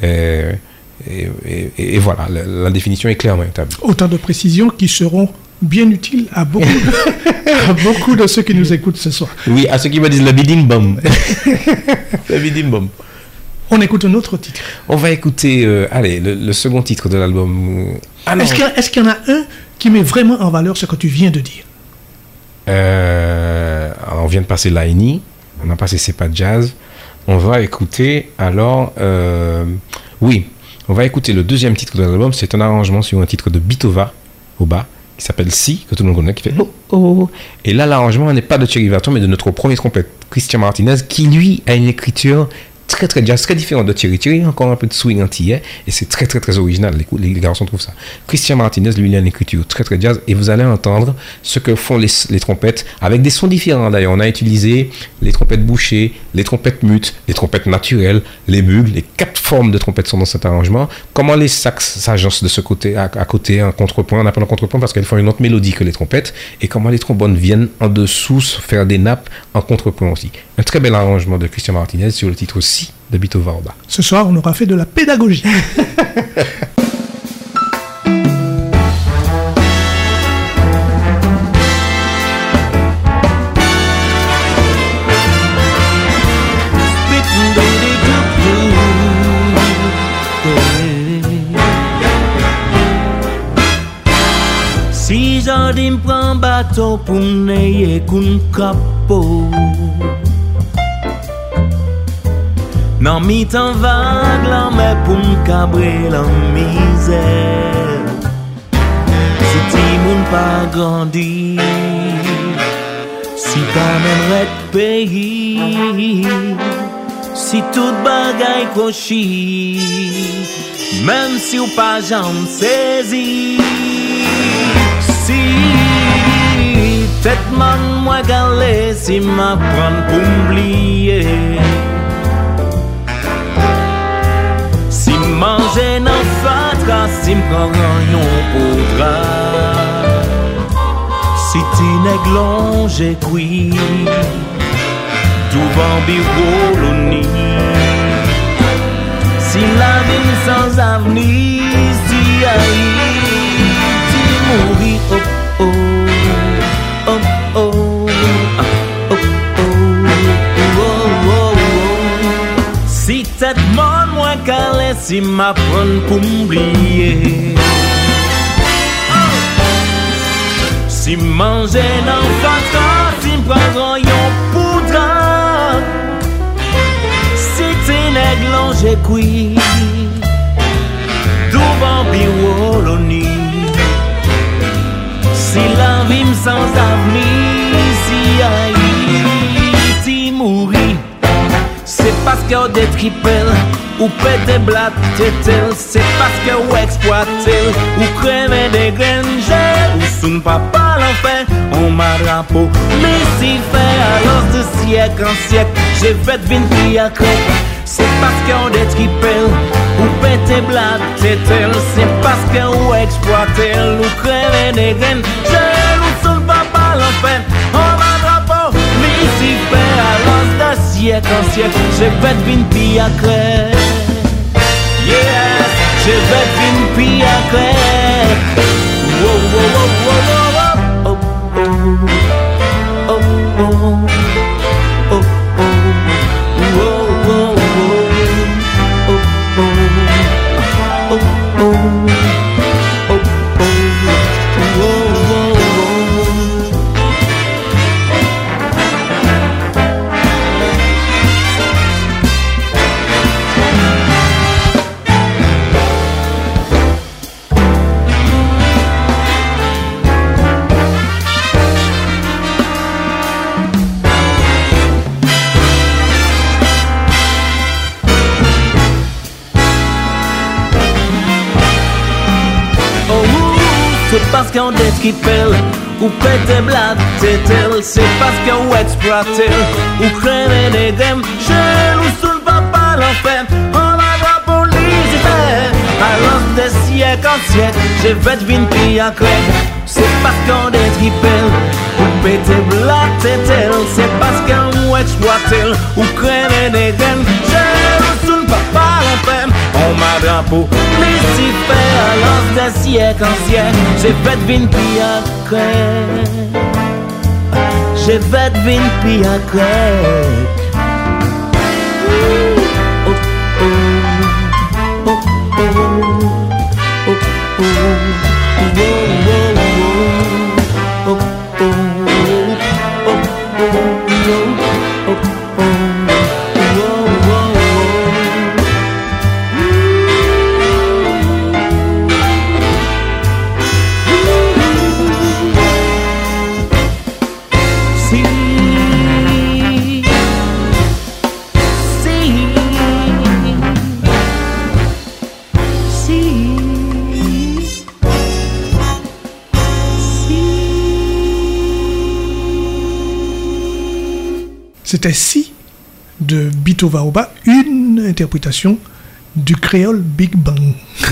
Et voilà, la définition est clairement établie. Autant de précisions qui seront bien utiles à beaucoup de ceux qui nous écoutent ce soir. Oui, à ceux qui me disent la bidim bom. La bidim bom. On écoute un autre titre. On va écouter, le second titre de l'album. Est-ce qu'il y en a un qui met vraiment en valeur ce que tu viens de dire? Alors on vient de passer Laini, on a passé C'est pas jazz. On va écouter alors, on va écouter le deuxième titre de l'album. C'est un arrangement sur un titre de Bitova au bas qui s'appelle Si, que tout le monde connaît, qui fait oh oh. Et là, l'arrangement n'est pas de Thierry Varton, mais de notre premier trompette, Christian Martinez, qui lui a une écriture très jazz, très différente de Thierry. Thierry a encore un peu de swing antillais, et c'est très original. Les garçons trouvent ça. Christian Martinez, lui, il a une écriture très jazz, et vous allez entendre ce que font les trompettes, avec des sons différents d'ailleurs. On a utilisé les trompettes bouchées, les trompettes mutes, les trompettes naturelles, les bugles, les 4 formes de trompettes sont dans cet arrangement. Comment les sax s'agencent de ce côté à côté, un contrepoint, on appelle un contrepoint parce qu'elles font une autre mélodie que les trompettes, et comment les trombones viennent en dessous faire des nappes en contrepoint aussi. Un très bel arrangement de Christian Martinez sur le titre Si de Bitova au bas. Ce soir, on aura fait de la pédagogie. Si jardin prend bateau pour n'ayez qu'un capot. Non mi-temps vague la mais pour m'cabrer la misère. Si Timoun pas grandi, si pas même red pays, si tout bagaille cochi, même si ou pas j'en saisi. Si tête man moi galé, si m'apprendre pour m'oublier. Si manger nan fatra, si m'prend rayon pour drap. Si ti néglon j'ai cuit, tout bambi roloni. Si la vie sans avenir, si Haïti mourit, oh oh, oh oh, oh si m'apprendre pour m'oublier. Si manger dans faca, si m'prendre yon poudre, si t'es nègre j'ai cuit, devant bureau l'oni. Si la vie me sans avenir, si Haïti mourit, c'est parce qu'on détripelle, ou pète blat tétel, c'est parce qu'on exploite, ou crème des graines, ou soun papa l'enfer, on m'a drapeau, mais si fait alors de siècle en siècle, j'ai fait vin pi à crête, c'est parce qu'on détripelle, ou pète blat tétel, c'est parce qu'on exploite, ou crème des graines, ou soun papa l'enfer, on m'a drapeau, mais si fait alors de siècle en siècle, j'ai fait vin pi à crête. Yes, je vais vin pi à crête. Wow, wow, wow, wow, wow, wow. Oh, oh, oh, oh, oh, oh, wow, wow, wow, oh, oh, oh, oh, oh, wow, wow, wow. C'est parce qu'on détripelle, ou pète blat tétel, c'est parce qu'on exploite, ou crème des graines, chez nous sous le papa l'enfer, on va voir pour Lucifer. Alors des siècles en siècle, j'ai fait vin pi à crête, c'est parce qu'on détripelle, ou pète blat tétel, c'est parce qu'on exploite, ou crème des graines, chez nous sous le papa l'enfer. On m'a drapeau, mais si fait alors des siècles en siècle, j'ai fait vin pi à crête, j'ai fait vin pi à crête. Oh, oh, oh, oh, oh, oh, C'était Si de Bito Vaoba, une interprétation du créole Big Bang.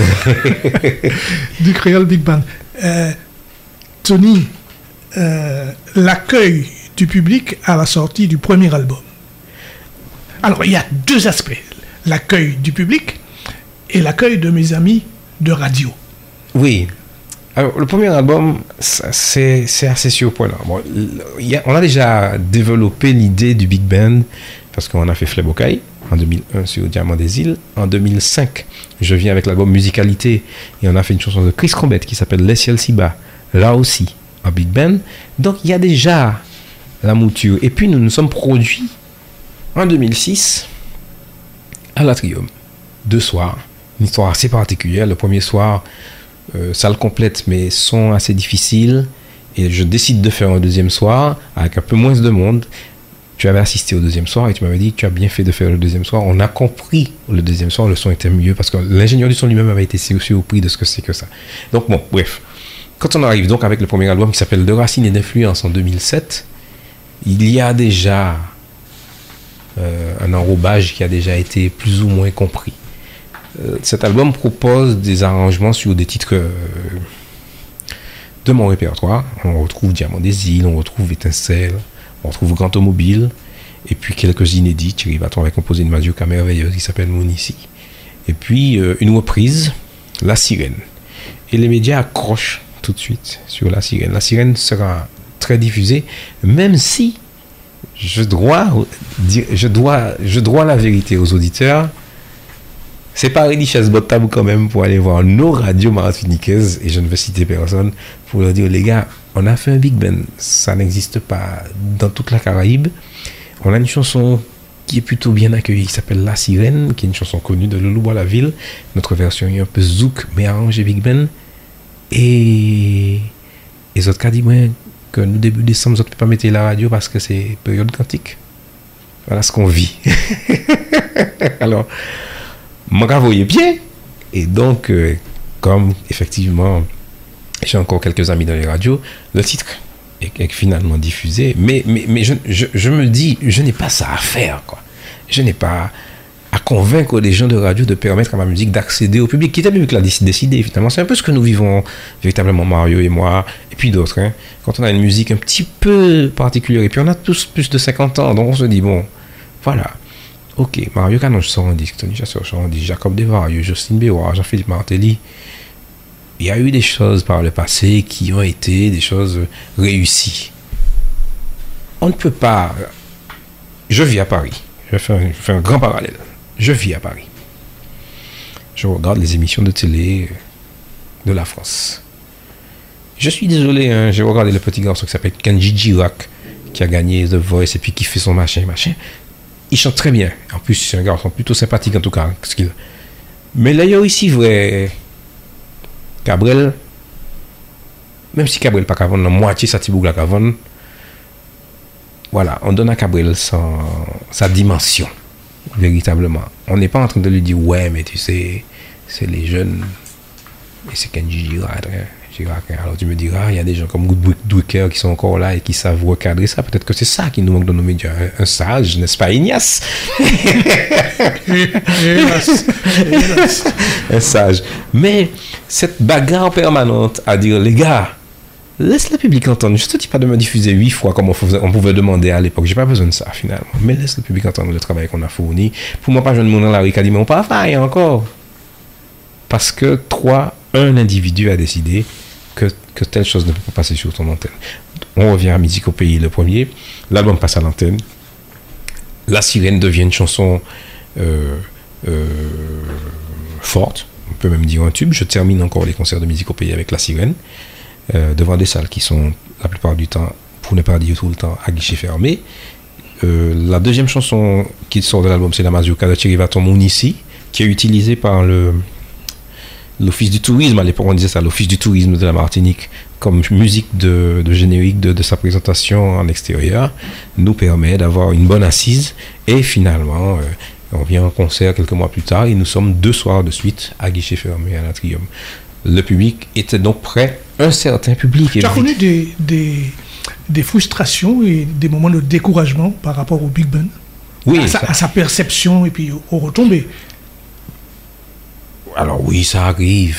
Du créole Big Bang. Tony, l'accueil du public à la sortie du premier album. Alors, il y a deux aspects. L'accueil du public et l'accueil de mes amis de radio. Oui. Alors, le premier album, c'est assez surprenant. Bon, on a déjà développé l'idée du Big Band parce qu'on a fait Flebokai en 2001 sur Diamant des Îles. En 2005, je viens avec l'album Musicalité et on a fait une chanson de Chris Combet qui s'appelle Les Ciels si bas, là aussi en Big Band. Donc, il y a déjà la mouture. Et puis, nous nous sommes produits en 2006 à l'Atrium. 2 soirs. Une histoire assez particulière. Le premier soir, salle complète, mais son assez difficile. Et je décide de faire un deuxième soir avec un peu moins de monde. Tu avais assisté au deuxième soir et tu m'avais dit que tu as bien fait de faire le deuxième soir. On a compris le deuxième soir, le son était mieux parce que l'ingénieur du son lui-même avait été surpris de ce que c'est que ça. Donc bon, bref. Quand on arrive donc avec le premier album qui s'appelle De Racines et d'Influence en 2007, il y a déjà un enrobage qui a déjà été plus ou moins compris. Cet album propose des arrangements sur des titres de mon répertoire. On retrouve Diamant des Îles, on retrouve Étincelle, on retrouve Grand Automobile, et puis quelques inédits. Thierry Vaton avait composé une mazurka merveilleuse qui s'appelle Mounici. Et puis une reprise, La Sirène. Et les médias accrochent tout de suite sur La Sirène. La Sirène sera très diffusée, même si je dois la vérité aux auditeurs. C'est pas richesse tabou quand même pour aller voir nos radios martiniquaises, et je ne veux citer personne, pour leur dire, les gars, on a fait un Big Ben, ça n'existe pas dans toute la Caraïbe. On a une chanson qui est plutôt bien accueillie, qui s'appelle La Sirène, qui est une chanson connue de Loulou Bois-la-Ville. Notre version est un peu zouk, mais arrangée Big Ben. Et les autres cas disent que nous, début décembre, nous ne pouvons pas mettre la radio parce que c'est période quantique. Voilà ce qu'on vit. Alors, moi, je voyais bien. Et donc, comme effectivement, j'ai encore quelques amis dans les radios, le titre est finalement diffusé. Mais je me dis, je n'ai pas ça à faire, quoi. Je n'ai pas à convaincre les gens de radio de permettre à ma musique d'accéder au public, qui est le public qui l'a décidé, finalement. C'est un peu ce que nous vivons véritablement, Mario et moi, et puis d'autres. Hein. Quand on a une musique un petit peu particulière, et puis on a tous plus de 50 ans, donc on se dit, bon, voilà. Ok, Mario Canon sort un disque, Tony Chasseur sort un disque, Jacob Desvarieux, Jocelyne Béroir, Jean-Philippe Martelly. Il y a eu des choses par le passé qui ont été des choses réussies. On ne peut pas... Je vis à Paris. Je fais un grand parallèle. Je vis à Paris. Je regarde les émissions de télé de la France. Je suis désolé, hein, j'ai regardé le petit garçon qui s'appelle Kenji Girac, qui a gagné The Voice et puis qui fait son machin. Il chante très bien. En plus, c'est un garçon plutôt sympathique en tout cas. Mais là, il y a aussi vrai... Cabrel, même si Cabrel pas Cavon, la moitié sa Tibougla Cavon, voilà, on donne à Cabrel sa dimension, véritablement. On n'est pas en train de lui dire, ouais, mais tu sais, c'est les jeunes, et c'est Kenji Girac. Alors tu me diras, il y a des gens comme Goodwicker qui sont encore là et qui savent recadrer ça. Peut-être que c'est ça qui nous manque dans nos médias. Un sage, n'est-ce pas, Ignace? Un sage. Mais cette bagarre permanente à dire, les gars, laisse le public entendre. Je ne te dis pas de me diffuser 8 fois comme on pouvait demander à l'époque. J'ai pas besoin de ça, finalement. Mais laisse le public entendre le travail qu'on a fourni. Pour moi, pas jeune monde dans la rue qui a dit, mais on pas faire encore. Parce que un individu a décidé que telle chose ne peut pas passer sur ton antenne. On revient à Musique au Pays, le premier. L'album passe à l'antenne. La Sirène devient une chanson forte. On peut même dire un tube. Je termine encore les concerts de Musique au Pays avec La Sirène. Devant des salles qui sont, la plupart du temps, pour ne pas dire tout le temps, à guichet fermé. La deuxième chanson qui sort de l'album, c'est La Mazurka de Thierry Vaton Mounici, qui est utilisée par l'Office du tourisme, à l'époque on disait ça, l'Office du tourisme de la Martinique, comme musique de générique de sa présentation en extérieur, nous permet d'avoir une bonne assise. Et finalement, on vient en concert quelques mois plus tard et nous sommes 2 soirs de suite à guichet fermé à l'Atrium. Le public était donc prêt, un certain public. Tu as connu des frustrations et des moments de découragement par rapport au Big Ben? Oui. À sa perception et puis aux retombées. Alors oui, ça arrive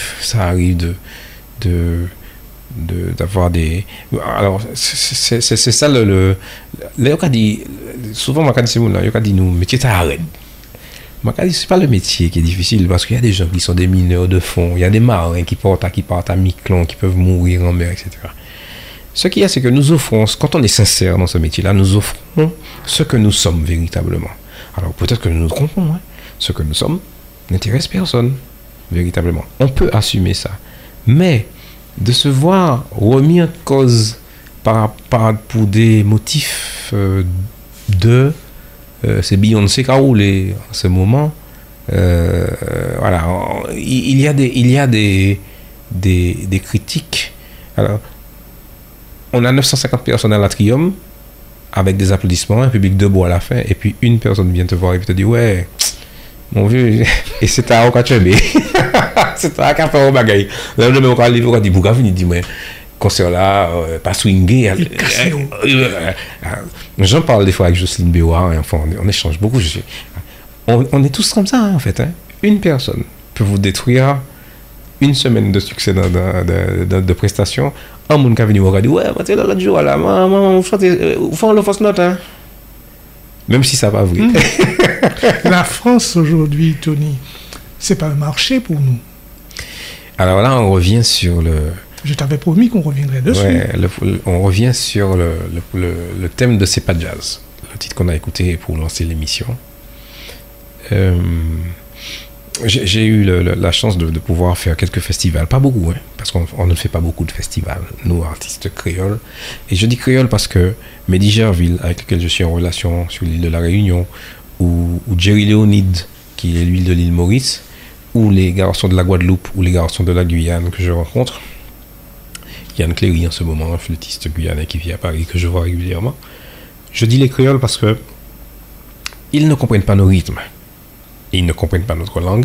d'avoir des... Alors, c'est ça le là, dit, souvent, moi, quand c'est mon là, il dit, nous, métier, ça arrête. Moi, c'est pas le métier qui est difficile, parce qu'il y a des gens qui sont des mineurs de fond, il y a des marins qui partent à Miquelon, qui peuvent mourir en mer, etc. Ce qu'il y a, c'est que nous offrons, quand on est sincère dans ce métier-là, nous offrons ce que nous sommes véritablement. Alors, peut-être que nous nous trompons, hein. Ce que nous sommes n'intéresse personne. Véritablement. On peut assumer ça. Mais de se voir remis en cause pour des motifs c'est Beyoncé qui a roulé en ce moment. Voilà. Il y a des critiques. Alors, on a 950 personnes à l'Atrium avec des applaudissements, un public debout à la fin, et puis une personne vient te voir et te dit, ouais, mon vieux, et c'est à Okachebe. C'est à Café au Bagaille. Là, je me suis dit, pourquoi venir dire, mais concert là, pas swingé. J'en parle des fois avec Jocelyne Béroir, enfin, on échange beaucoup. On est tous comme ça, hein, en fait. Hein. Une personne peut vous détruire une semaine de succès de prestations. Un monde qui a venu au radio, ouais, c'est l'autre jour, là, on fait le fausse note, hein. Même si ça va vrai. La France aujourd'hui, Tony, c'est pas un marché pour nous. Alors là, on revient sur le... Je t'avais promis qu'on reviendrait dessus. Ouais, on revient sur le thème de C'est pas jazz, le titre qu'on a écouté pour lancer l'émission. j'ai eu la chance de pouvoir faire quelques festivals, pas beaucoup, hein, parce qu'on ne fait pas beaucoup de festivals, nous artistes créoles. Et je dis créole parce que Mehdi Gerville, avec lequel je suis en relation sur l'île de la Réunion, ou Jerry Léonide, qui est lui de l'île Maurice, ou les garçons de la Guadeloupe, ou les garçons de la Guyane que je rencontre. Yann Cléry en ce moment, un flûtiste guyanais qui vit à Paris, que je vois régulièrement. Je dis les créoles parce que ils ne comprennent pas nos rythmes. Ils ne comprennent pas notre langue.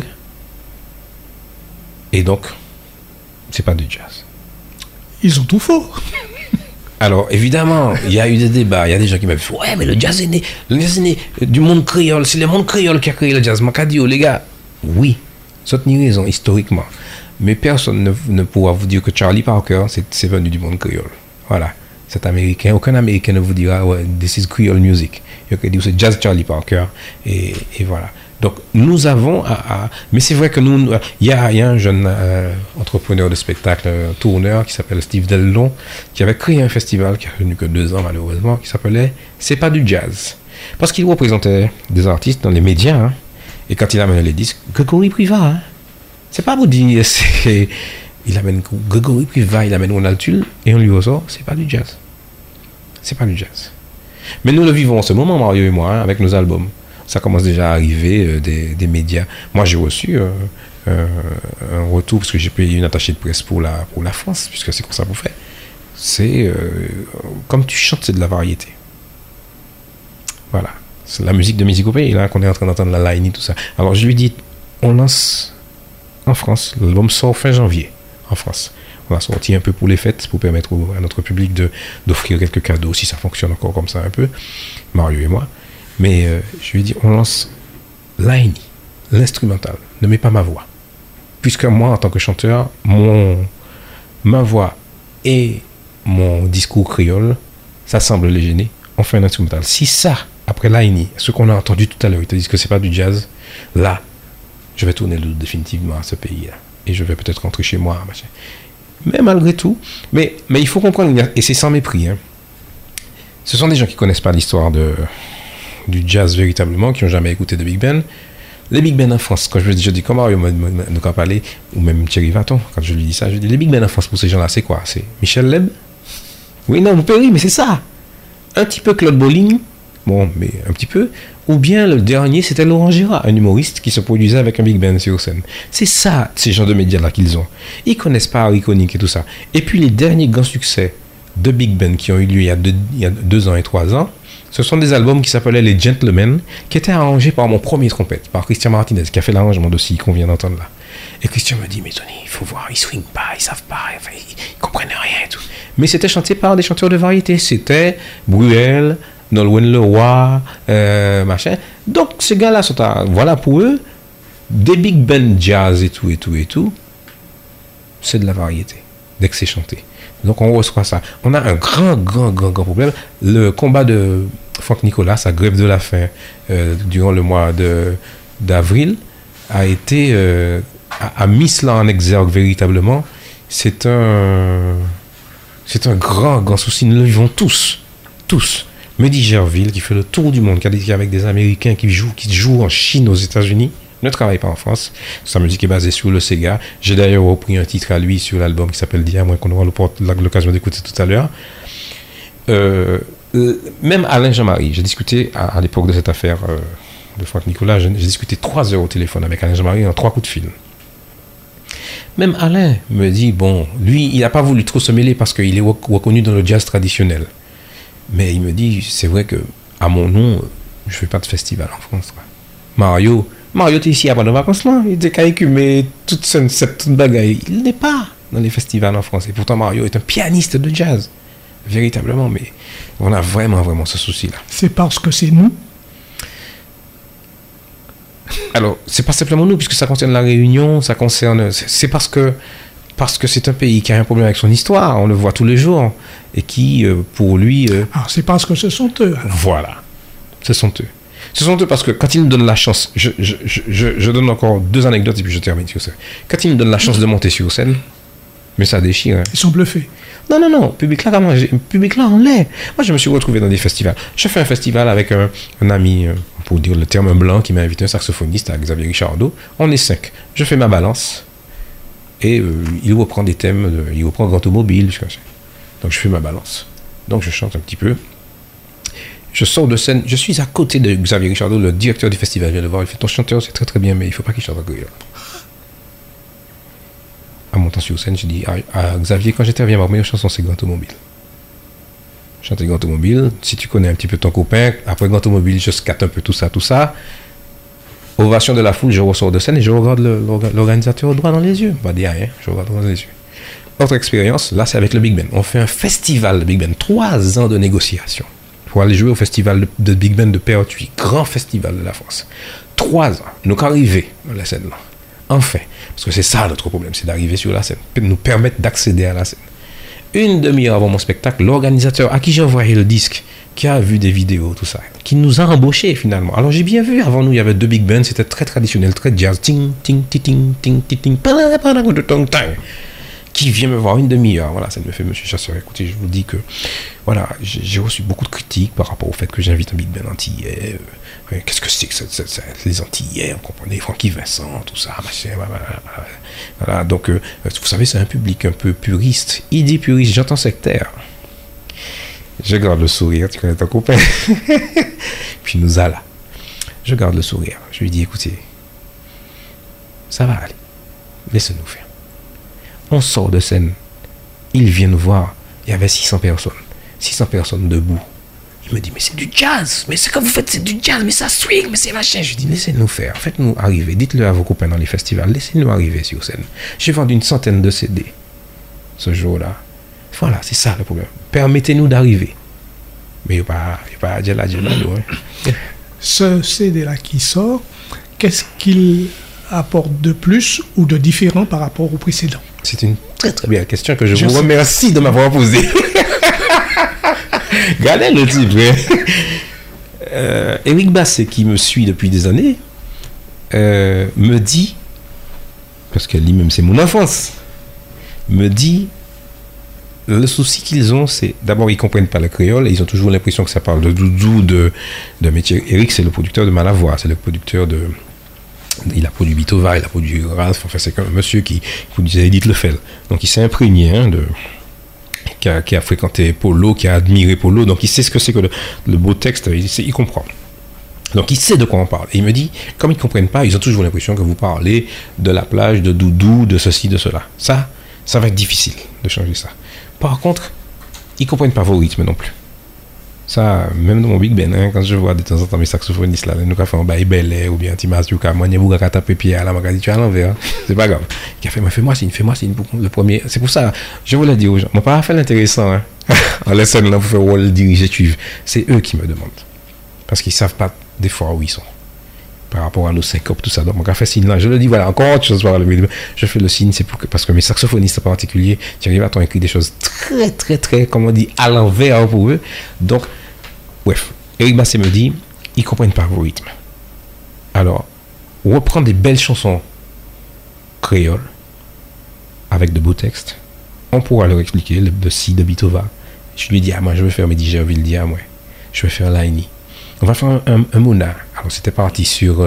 Et donc, c'est pas du jazz. Ils ont tout faux. Alors, évidemment, il y a eu des débats. Il y a des gens qui m'ont dit ouais, mais le jazz est né du monde créole. C'est le monde créole qui a créé le jazz. Macadio, les gars. Oui, ça a raison, historiquement. Mais personne ne pourra vous dire que Charlie Parker, c'est venu du monde créole. Voilà. C'est américain. Aucun Américain ne vous dira ouais, this is Creole music. Il va dire c'est jazz Charlie Parker. Et voilà. Donc, nous avons mais c'est vrai que nous, il y a un jeune entrepreneur de spectacle, tourneur, qui s'appelle Steve Deldon, qui avait créé un festival qui a tenu que 2 ans, malheureusement, qui s'appelait C'est pas du jazz. Parce qu'il représentait des artistes dans les médias, hein, et quand il amenait les disques, Grégory Privat, hein, c'est pas vous dire, il amène Grégory Privat, il amène Ronald Tull, et on lui ressort, c'est pas du jazz. C'est pas du jazz. Mais nous le vivons en ce moment, Mario et moi, hein, avec nos albums. Ça commence déjà à arriver des médias. Moi, j'ai reçu un retour, parce que j'ai payé une attachée de presse pour la France, puisque c'est comme ça qu'on fait. C'est comme tu chantes, c'est de la variété. Voilà. C'est la musique de Musicopée, là qu'on est en train d'entendre la Laini, tout ça. Alors, je lui dis, on lance en France. L'album sort fin janvier, en France. On l'a sorti un peu pour les fêtes, pour permettre à notre public d'offrir quelques cadeaux, si ça fonctionne encore comme ça un peu, Mario et moi. Mais je lui ai dit, on lance l'Aini, l'instrumental, ne mets pas ma voix. Puisque moi, en tant que chanteur, ma voix et mon discours créole, ça semble les gêner, on fait un instrumental. Si ça, après l'Aini, ce qu'on a entendu tout à l'heure, ils te disent que c'est pas du jazz, là, je vais tourner le dos définitivement à ce pays-là. Et je vais peut-être rentrer chez moi, machin. Mais malgré tout, mais il faut comprendre, et c'est sans mépris, hein, ce sont des gens qui connaissent pas l'histoire du jazz véritablement, qui n'ont jamais écouté de Big Ben. Les Big Ben en France, quand je dis comme Mario nous a parlé, ou même Thierry Vaton, quand je lui dis ça, je dis les Big Ben en France pour ces gens-là, c'est quoi? C'est Michel Leb? Oui, non, vous payez, mais c'est ça. Un petit peu Claude Bolling, bon, mais un petit peu. Ou bien le dernier, c'était Laurent Gérard, un humoriste qui se produisait avec un Big Ben sur scène. C'est ça, ces gens de médias-là qu'ils ont. Ils connaissent pas Iconic et tout ça. Et puis les derniers grands succès de Big Ben qui ont eu lieu il y a 2 ans et 3 ans, ce sont des albums qui s'appelaient Les Gentlemen, qui étaient arrangés par mon premier trompette, par Christian Martinez, qui a fait l'arrangement d'aussi qu'on vient d'entendre là. Et Christian me dit, mais Tony, il faut voir, ils swingent pas, ils savent pas, enfin, ils comprennent rien et tout. Mais c'était chanté par des chanteurs de variété. C'était Bruel, Nolwenn Leroy, machin. Donc, ces gars-là sont voilà pour eux, des big band jazz et tout, c'est de la variété, dès que c'est chanté. Donc, on reçoit ça. On a un grand problème. Le combat de Franck Nicolas, sa grève de la faim, durant le mois d'avril, a été a mis cela en exergue véritablement. C'est un grand souci. Nous le vivons tous. Mehdi Gerville, qui fait le tour du monde, qui est avec des Américains qui jouent en Chine, aux États-Unis, ne travaille pas en France. Sa musique est basée sur le Sega. J'ai d'ailleurs repris un titre à lui sur l'album qui s'appelle Dia, moins qu'on aura l'occasion d'écouter tout à l'heure. Même Alain Jean-Marie, j'ai discuté à l'époque de cette affaire de Franck Nicolas, j'ai discuté 3 heures au téléphone avec Alain Jean-Marie en 3 coups de fil. Même Alain me dit, bon, lui, il n'a pas voulu trop se mêler parce qu'il est reconnu dans le jazz traditionnel. Mais il me dit, c'est vrai que à mon nom, je ne fais pas de festival en France. Quoi. Mario, t'es ici à pas de vacances là. Il était qu'à écumer toute cette bagaille. Il n'est pas dans les festivals en France. Et pourtant, Mario est un pianiste de jazz. Véritablement, mais on a vraiment ce souci-là. C'est parce que c'est nous. Alors, c'est pas simplement nous, puisque ça concerne la Réunion, ça concerne... C'est parce que c'est un pays qui a un problème avec son histoire, on le voit tous les jours, et qui, pour lui... Alors, c'est parce que ce sont eux. Alors. Voilà, ce sont eux. Ce sont eux parce que quand ils nous donnent la chance, je donne encore 2 anecdotes et puis je termine sur ça. Quand ils nous donnent la chance de monter sur scène, mais ça déchire. Hein. Ils sont bluffés. Non, public là, on l'est. Moi, je me suis retrouvé dans des festivals. Je fais un festival avec un ami, on pour dire le terme blanc, qui m'a invité un saxophoniste à Xavier Richardot. On est 5. Je fais ma balance. Et il reprend des thèmes, il reprend Grand Automobile. Donc je fais ma balance. Donc je chante un petit peu. Je sors de scène. Je suis à côté de Xavier Richardot, le directeur du festival. Je viens le voir. Il fait, ton chanteur, c'est très très bien, mais il ne faut pas qu'il chante en créole. En montant sur scène, je dis à Xavier, quand j'interviens, ma première chanson, c'est Grand Automobile. Chanter Grand Automobile. Si tu connais un petit peu ton copain, après Grand Automobile, je scatte un peu tout ça. Ovation de la foule, je ressors de scène et je regarde l'organisateur droit dans les yeux. Pas dire rien, je regarde droit dans les yeux. Autre expérience, là, c'est avec le Big Band. On fait un festival de Big Band. 3 ans de négociation pour aller jouer au festival de Big Band de Pertuis, grand festival de la France. 3 ans. Nous arrivés à la scène là. Enfin, parce que c'est ça notre problème, c'est d'arriver sur la scène, nous permettre d'accéder à la scène. Une demi-heure avant mon spectacle, l'organisateur à qui j'ai envoyé le disque, qui a vu des vidéos, tout ça, qui nous a embauchés finalement. Alors j'ai bien vu, avant nous, il y avait 2 big bands, c'était très traditionnel, très jazz, ting, ting, ting, ting, ting, ting, ting, qui vient me voir une demi-heure. Voilà, ça me fait, monsieur Chasseur, écoutez, je vous dis que, voilà, j'ai reçu beaucoup de critiques par rapport au fait que j'invite un big band antillais. Qu'est-ce que c'est que les Antillais, on comprenait, Francky Vincent, tout ça, machin, voilà. Donc, vous savez, c'est un public un peu puriste. Il dit puriste, j'entends sectaire. Je garde le sourire, tu connais ton copain. Puis nous allons. Je garde le sourire. Je lui dis, écoutez, ça va aller. Laissez-nous faire. On sort de scène. Il vient nous voir. Il y avait 600 personnes. 600 personnes debout. Il me dit, mais c'est du jazz. Mais ce que vous faites, c'est du jazz. Mais ça swing, mais c'est machin. Je lui dis, laissez-nous faire. Faites-nous arriver. Dites-le à vos copains dans les festivals. Laissez-nous arriver sur scène. J'ai vendu 100 de CD ce jour-là. Voilà, c'est ça le problème. Permettez-nous d'arriver. Mais il n'y a pas de la Ce CD-là qui sort, qu'est-ce qu'il apporte de plus ou de différent par rapport au précédent? C'est une très très belle question que je vous remercie de m'avoir posée. Regardez le type. Éric Basset, qui me suit depuis des années, me dit, parce que lui-même c'est mon enfance, me dit, le souci qu'ils ont, c'est d'abord ils ne comprennent pas le créole et ils ont toujours l'impression que ça parle de doudou, de métier. Éric, c'est le producteur de Malavoie, c'est le producteur de... Il a produit Bitova, il a produit Ralph, enfin c'est un monsieur qui produisait Edith Lefel. Donc il s'est imprégné qui a fréquenté Polo, qui a admiré Polo, donc il sait ce que c'est que le beau texte, il comprend. Donc il sait de quoi on parle. Et il me dit, comme ils ne comprennent pas, ils ont toujours l'impression que vous parlez de la plage, de doudou, de ceci, de cela. Ça va être difficile de changer ça. Par contre, ils ne comprennent pas vos rythmes non plus. Ça, même dans mon Big Ben, quand je vois de temps en temps mes saxophonistes là, nous avons fait un bail ou bien Timas Yuka, moi, vous avez tapé pied à la magadie, tu as l'envers, c'est pas grave. Il a fait, fais-moi signe, le premier. C'est pour ça, je vous l'ai dit aux gens, je n'ai pas fait l'intéressant, en laissant là, vous faire le diriger, suivre. C'est eux qui me demandent. Parce qu'ils ne savent pas des fois où ils sont. Par rapport à nos syncopes, tout ça. Donc, mon fait signe là, je le dis, voilà, encore autre chose, voilà, je fais le signe, c'est parce que mes saxophonistes en particulier, tu arrives à t'en écrire des choses très, très, très, comme on dit, à l'envers pour eux. Donc, bref, Éric Basset me dit, ils ne comprennent pas vos rythmes. Alors, reprendre des belles chansons créoles, avec de beaux textes, on pourra leur expliquer, de Si, de Bitova. Je lui dis, moi, je veux faire Medigerville, moi, je veux faire Laini. On va faire un Mouna. Alors, c'était parti sur...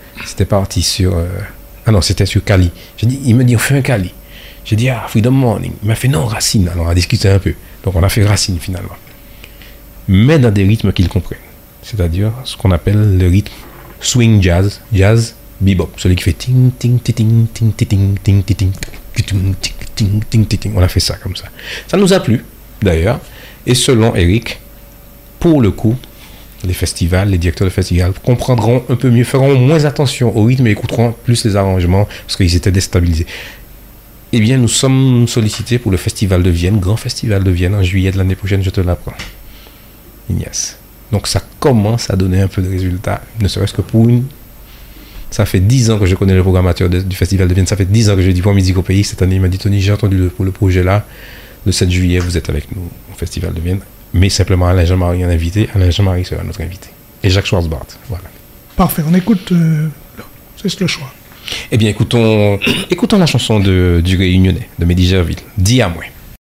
ah non, c'était sur Kali. Il me dit, on fait un Kali. J'ai dit, Freedom Morning. Il m'a fait, non, Racine. Alors, on a discuté un peu. Donc, on a fait Racine, finalement. Mais dans des rythmes qu'ils comprennent. C'est-à-dire ce qu'on appelle le rythme swing jazz, jazz bebop. Celui qui fait ting, ting, ting, ting, ting, ting, ting, ting, ting, ting, ting, ting, ting. On a fait ça comme ça. Ça nous a plu, d'ailleurs. Et selon Eric, pour le coup, les festivals, les directeurs de festivals comprendront un peu mieux, feront moins attention au rythme et écouteront plus les arrangements parce qu'ils étaient déstabilisés. Eh bien, nous sommes sollicités pour le festival de Vienne, grand festival de Vienne, en juillet de l'année prochaine, je te l'apprends. Ignace. Donc ça commence à donner un peu de résultats, ne serait-ce que pour une... Ça fait 10 ans que je connais le programmateur du festival de Vienne, ça fait 10 ans que je dis pour Musique au pays. Cette année, il m'a dit, Tony, j'ai entendu pour le projet là, le 7 juillet, vous êtes avec nous au festival de Vienne. Mais simplement Alain Jean-Marie en invité, Alain Jean-Marie sera notre invité. Et Jacques Schwarzbart, voilà. Parfait, on écoute, c'est le choix. Eh bien, écoutons la chanson du Réunionnais, de Medigerville, Dis à moi.